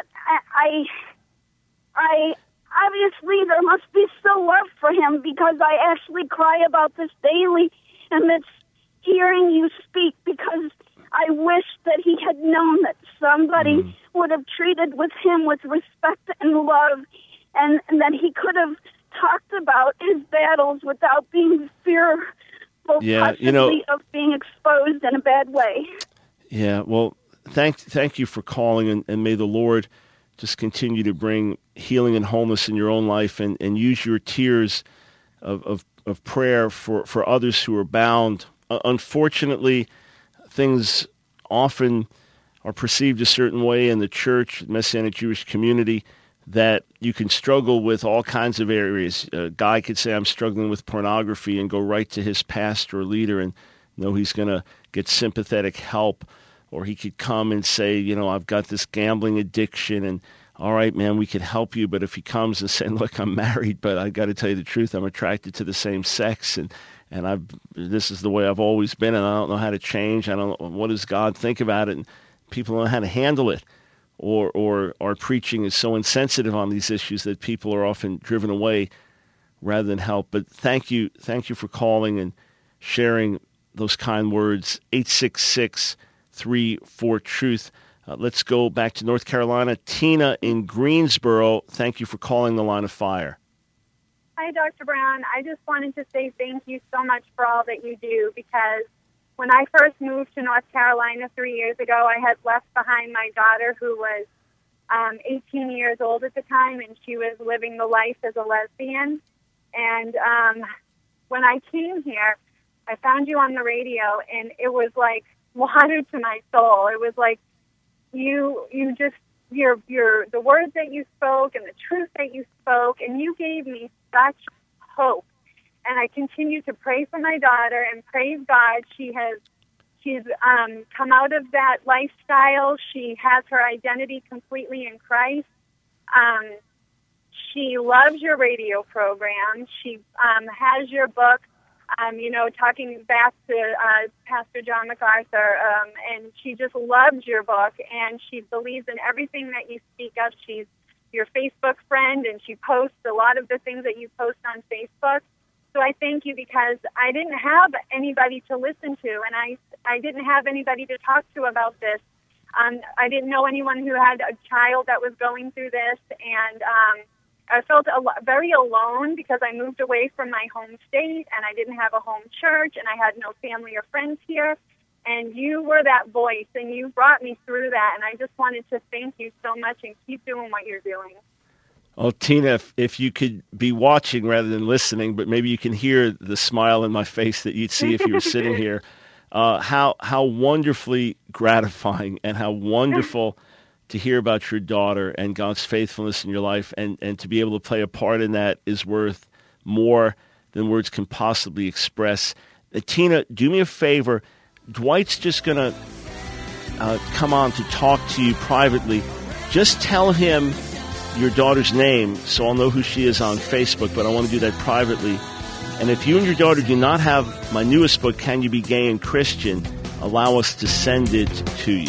I obviously there must be still love for him, because I actually cry about this daily amidst hearing you speak, because I wish that he had known that somebody would have treated with him with respect and love, and that he could have talked about his battles without being fearful possibly of being exposed in a bad way. Yeah, well, thank you for calling, and may the Lord just continue to bring healing and wholeness in your own life, and use your tears of prayer for others who are bound. Unfortunately, things often are perceived a certain way in the church, Messianic Jewish community, that you can struggle with all kinds of areas. A guy could say, I'm struggling with pornography, and go right to his pastor or leader and know he's going to get sympathetic help. Or he could come and say, I've got this gambling addiction, and all right, man, we could help you. But if he comes and says, look, I'm married, but I got to tell you the truth, I'm attracted to the same sex, and this is the way I've always been, and I don't know how to change. I don't know, what does God think about it? And people don't know how to handle it. Or our preaching is so insensitive on these issues that people are often driven away rather than help. But thank you for calling and sharing those kind words. 866-34-TRUTH. Let's go back to North Carolina. Tina in Greensboro, thank you for calling the Line of Fire. Hi, Dr. Brown. I just wanted to say thank you so much for all that you do, because when I first moved to North Carolina 3 years ago, I had left behind my daughter, who was 18 years old at the time, and she was living the life as a lesbian. And when I came here, I found you on the radio, and it was like water to my soul. It was like you just the words that you spoke and the truth that you spoke, and you gave me such hope. And I continue to pray for my daughter, and praise God, she's come out of that lifestyle. She has her identity completely in Christ. She loves your radio program. She has your book, talking back to Pastor John MacArthur, and she just loves your book, and she believes in everything that you speak of. She's your Facebook friend, and she posts a lot of the things that you post on Facebook. So I thank you, because I didn't have anybody to listen to, and I didn't have anybody to talk to about this. I didn't know anyone who had a child that was going through this, and I felt very alone because I moved away from my home state and I didn't have a home church and I had no family or friends here. And you were that voice and you brought me through that. And I just wanted to thank you so much and keep doing what you're doing. Well, Tina, if you could be watching rather than listening, but maybe you can hear the smile in my face that you'd see if you were sitting here, how wonderfully gratifying and how wonderful to hear about your daughter and God's faithfulness in your life, and to be able to play a part in that is worth more than words can possibly express. Tina, do me a favor. Dwight's just going to come on to talk to you privately. Just tell him your daughter's name so I'll know who she is on Facebook, but I want to do that privately. And if you and your daughter do not have my newest book, Can You Be Gay and Christian, allow us to send it to you.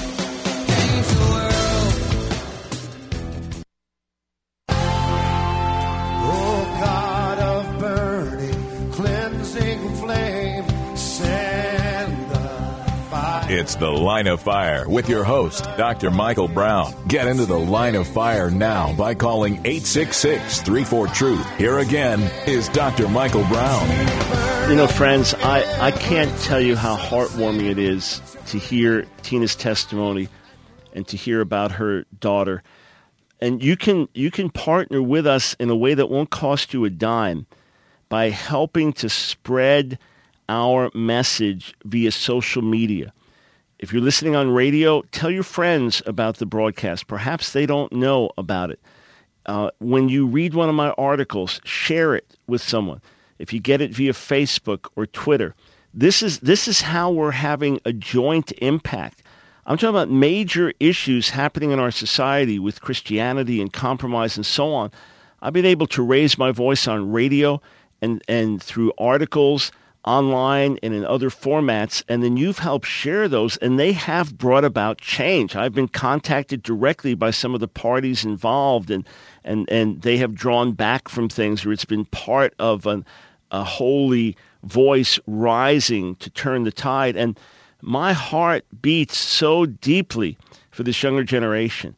It's The Line of Fire with your host, Dr. Michael Brown. Get into the Line of Fire now by calling 866-34-TRUTH. Here again is Dr. Michael Brown. You know, friends, I can't tell you how heartwarming it is to hear Tina's testimony and to hear about her daughter. And you can partner with us in a way that won't cost you a dime by helping to spread our message via social media. If you're listening on radio, tell your friends about the broadcast. Perhaps they don't know about it. When you read one of my articles, share it with someone. If you get it via Facebook or Twitter, this is how we're having a joint impact. I'm talking about major issues happening in our society with Christianity and compromise and so on. I've been able to raise my voice on radio and through articles, online and in other formats, and then you've helped share those, and they have brought about change. I've been contacted directly by some of the parties involved, and they have drawn back from things, or it's been part of a holy voice rising to turn the tide. And my heart beats so deeply for this younger generation.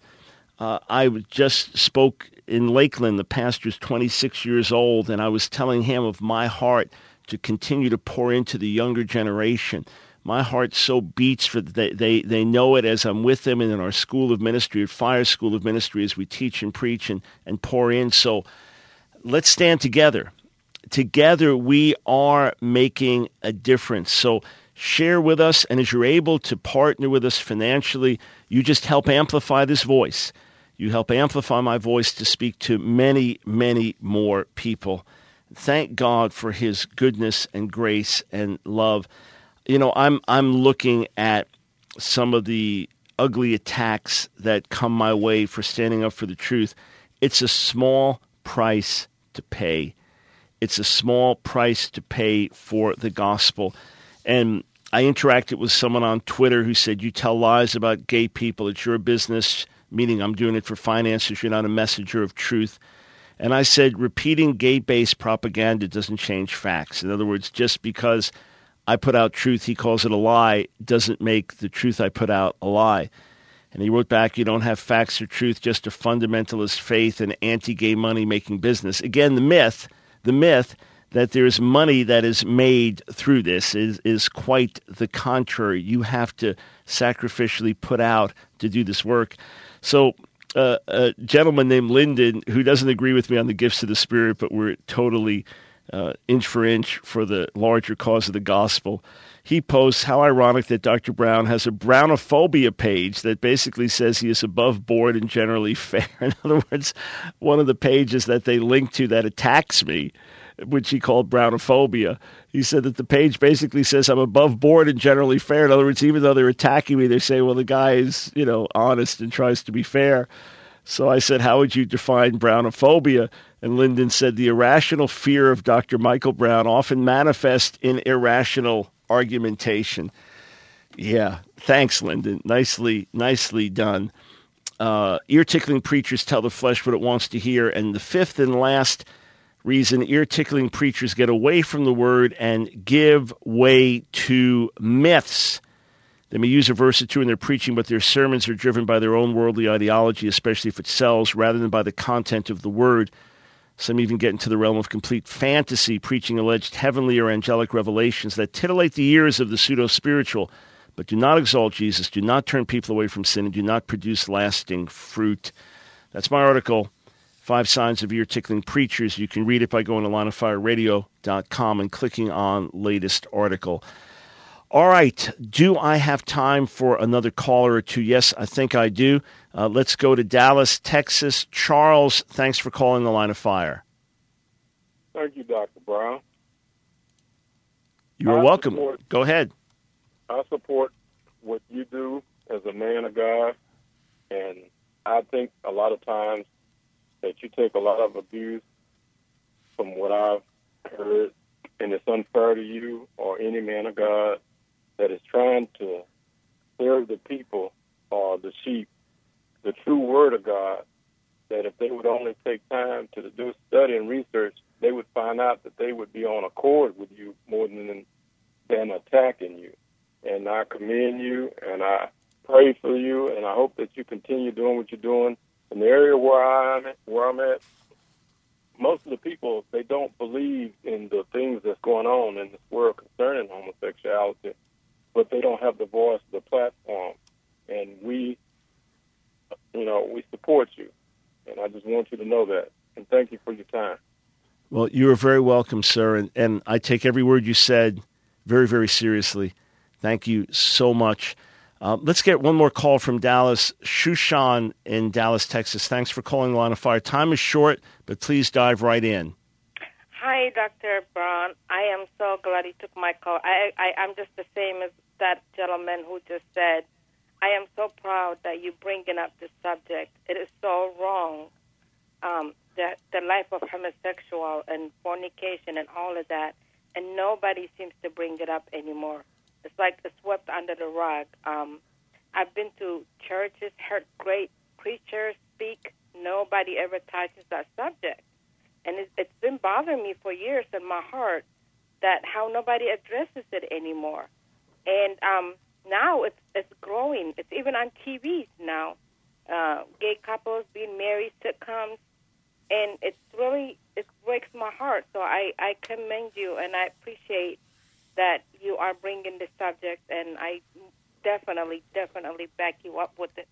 I just spoke in Lakeland. The pastor's 26 years old, and I was telling him of my heart to continue to pour into the younger generation. My heart so beats for they know it as I'm with them and in our school of ministry, at Fire School of Ministry, as we teach and preach and pour in. So let's stand together. Together we are making a difference. So share with us, and as you're able to partner with us financially, you just help amplify this voice. You help amplify my voice to speak to many, many more people. Thank God for his goodness and grace and love. You know, I'm looking at some of the ugly attacks that come my way for standing up for the truth. It's a small price to pay. It's a small price to pay for the gospel. And I interacted with someone on Twitter who said, you tell lies about gay people. It's your business, meaning I'm doing it for finances. You're not a messenger of truth. And I said, repeating gay-based propaganda doesn't change facts. In other words, just because I put out truth, he calls it a lie, doesn't make the truth I put out a lie. And he wrote back, you don't have facts or truth, just a fundamentalist faith and anti-gay money-making business. Again, the myth that there's money that is made through this is quite the contrary. You have to sacrificially put out to do this work. So a gentleman named Lyndon, who doesn't agree with me on the gifts of the Spirit, but we're totally inch for inch for the larger cause of the gospel, he posts, how ironic that Dr. Brown has a Brownophobia page that basically says he is above board and generally fair. In other words, one of the pages that they link to that attacks me, which he called Brownophobia, he said that the page basically says I'm above board and generally fair. In other words, even though they're attacking me, they say, well, the guy is, honest and tries to be fair. So I said, how would you define Brownophobia? And Lyndon said, the irrational fear of Dr. Michael Brown often manifests in irrational argumentation. Yeah, thanks, Lyndon. Nicely done. Ear-tickling preachers tell the flesh what it wants to hear. And the fifth and last reason ear-tickling preachers get away from the word and give way to myths. They may use a verse or two in their preaching, but their sermons are driven by their own worldly ideology, especially if it sells, rather than by the content of the Word. Some even get into the realm of complete fantasy, preaching alleged heavenly or angelic revelations that titillate the ears of the pseudo-spiritual, but do not exalt Jesus, do not turn people away from sin, and do not produce lasting fruit. That's my article, 5 Signs of Ear-Tickling Preachers. You can read it by going to lineoffireradio.com and clicking on latest article. All right, do I have time for another caller or two? Yes, I think I do. Let's go to Dallas, Texas. Charles, thanks for calling the Line of Fire. Thank you, Dr. Brown. You're welcome. Go ahead. I support what you do as a man of God, and I think a lot of times that you take a lot of abuse from what I've heard, and it's unfair to you or any man of God that is trying to serve the people or the sheep, the true word of God, that if they would only take time to do study and research, they would find out that they would be on accord with you more than attacking you. And I commend you, and I pray for you, and I hope that you continue doing what you're doing. In the area where I'm at, most of the people, they don't believe in the things that's going on in this world concerning homosexuality, but they don't have the voice, the platform. And we support you. And I just want you to know that. And thank you for your time. Well, you are very welcome, sir. And I take every word you said very, very seriously. Thank you so much. Let's get one more call from Dallas. Shushan in Dallas, Texas. Thanks for calling the Line of Fire. Time is short, but please dive right in. Hi, Dr. Brown. I am so glad you took my call. I'm just the same as that gentleman who just said. I am so proud that you're bringing up this subject. It is so wrong, the life of homosexual and fornication and all of that, and nobody seems to bring it up anymore. It's like it's swept under the rug. I've been to churches, heard great preachers speak. Nobody ever touches that subject. And it's been bothering me for years in my heart that how nobody addresses it anymore. And now it's growing. It's even on TVs now. Gay couples being married, sitcoms. And it breaks my heart. So I commend you, and I appreciate that you are bringing this subject, and I definitely back you up with it.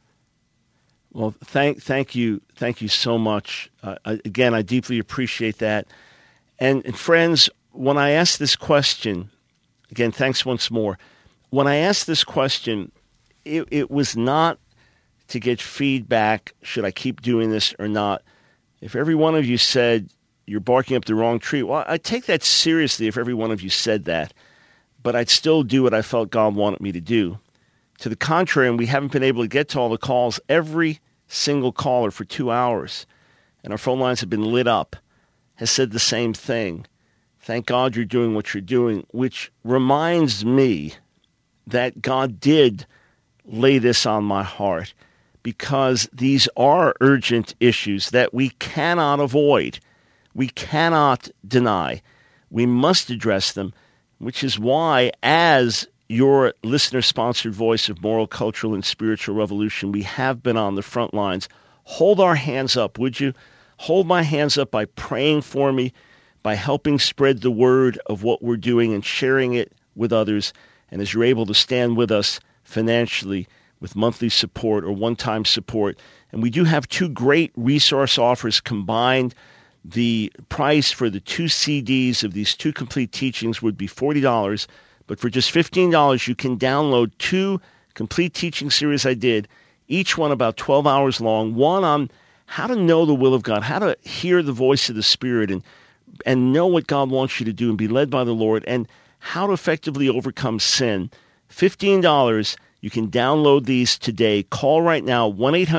Well, thank you so much. Again, I deeply appreciate that. And friends, when I asked this question, again, thanks once more. When I asked this question, it was not to get feedback, should I keep doing this or not. If every one of you said, you're barking up the wrong tree, well, I'd take that seriously if every one of you said that, but I'd still do what I felt God wanted me to do. To the contrary, and we haven't been able to get to all the calls, every single caller for 2 hours, and our phone lines have been lit up, has said the same thing. Thank God you're doing what you're doing, which reminds me that God did lay this on my heart, because these are urgent issues that we cannot avoid. We cannot deny. We must address them, which is why, as your listener-sponsored voice of moral, cultural, and spiritual revolution, we have been on the front lines. Hold our hands up, would you? Hold my hands up by praying for me, by helping spread the word of what we're doing and sharing it with others. And as you're able to stand with us financially with monthly support or one-time support. And we do have 2 great resource offers combined. The price for the 2 CDs of these 2 complete teachings would be $40, but for just $15, you can download 2 complete teaching series I did, each one about 12 hours long, one on how to know the will of God, how to hear the voice of the Spirit and know what God wants you to do and be led by the Lord, and how to effectively overcome sin. $15, you can download these today. Call right now,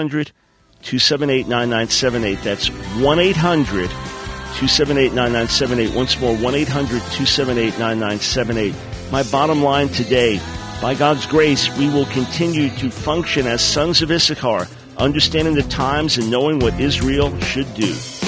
1-800-278-9978. That's 1-800-278-9978. Once more, 1-800-278-9978. My bottom line today, by God's grace, we will continue to function as sons of Issachar, understanding the times and knowing what Israel should do.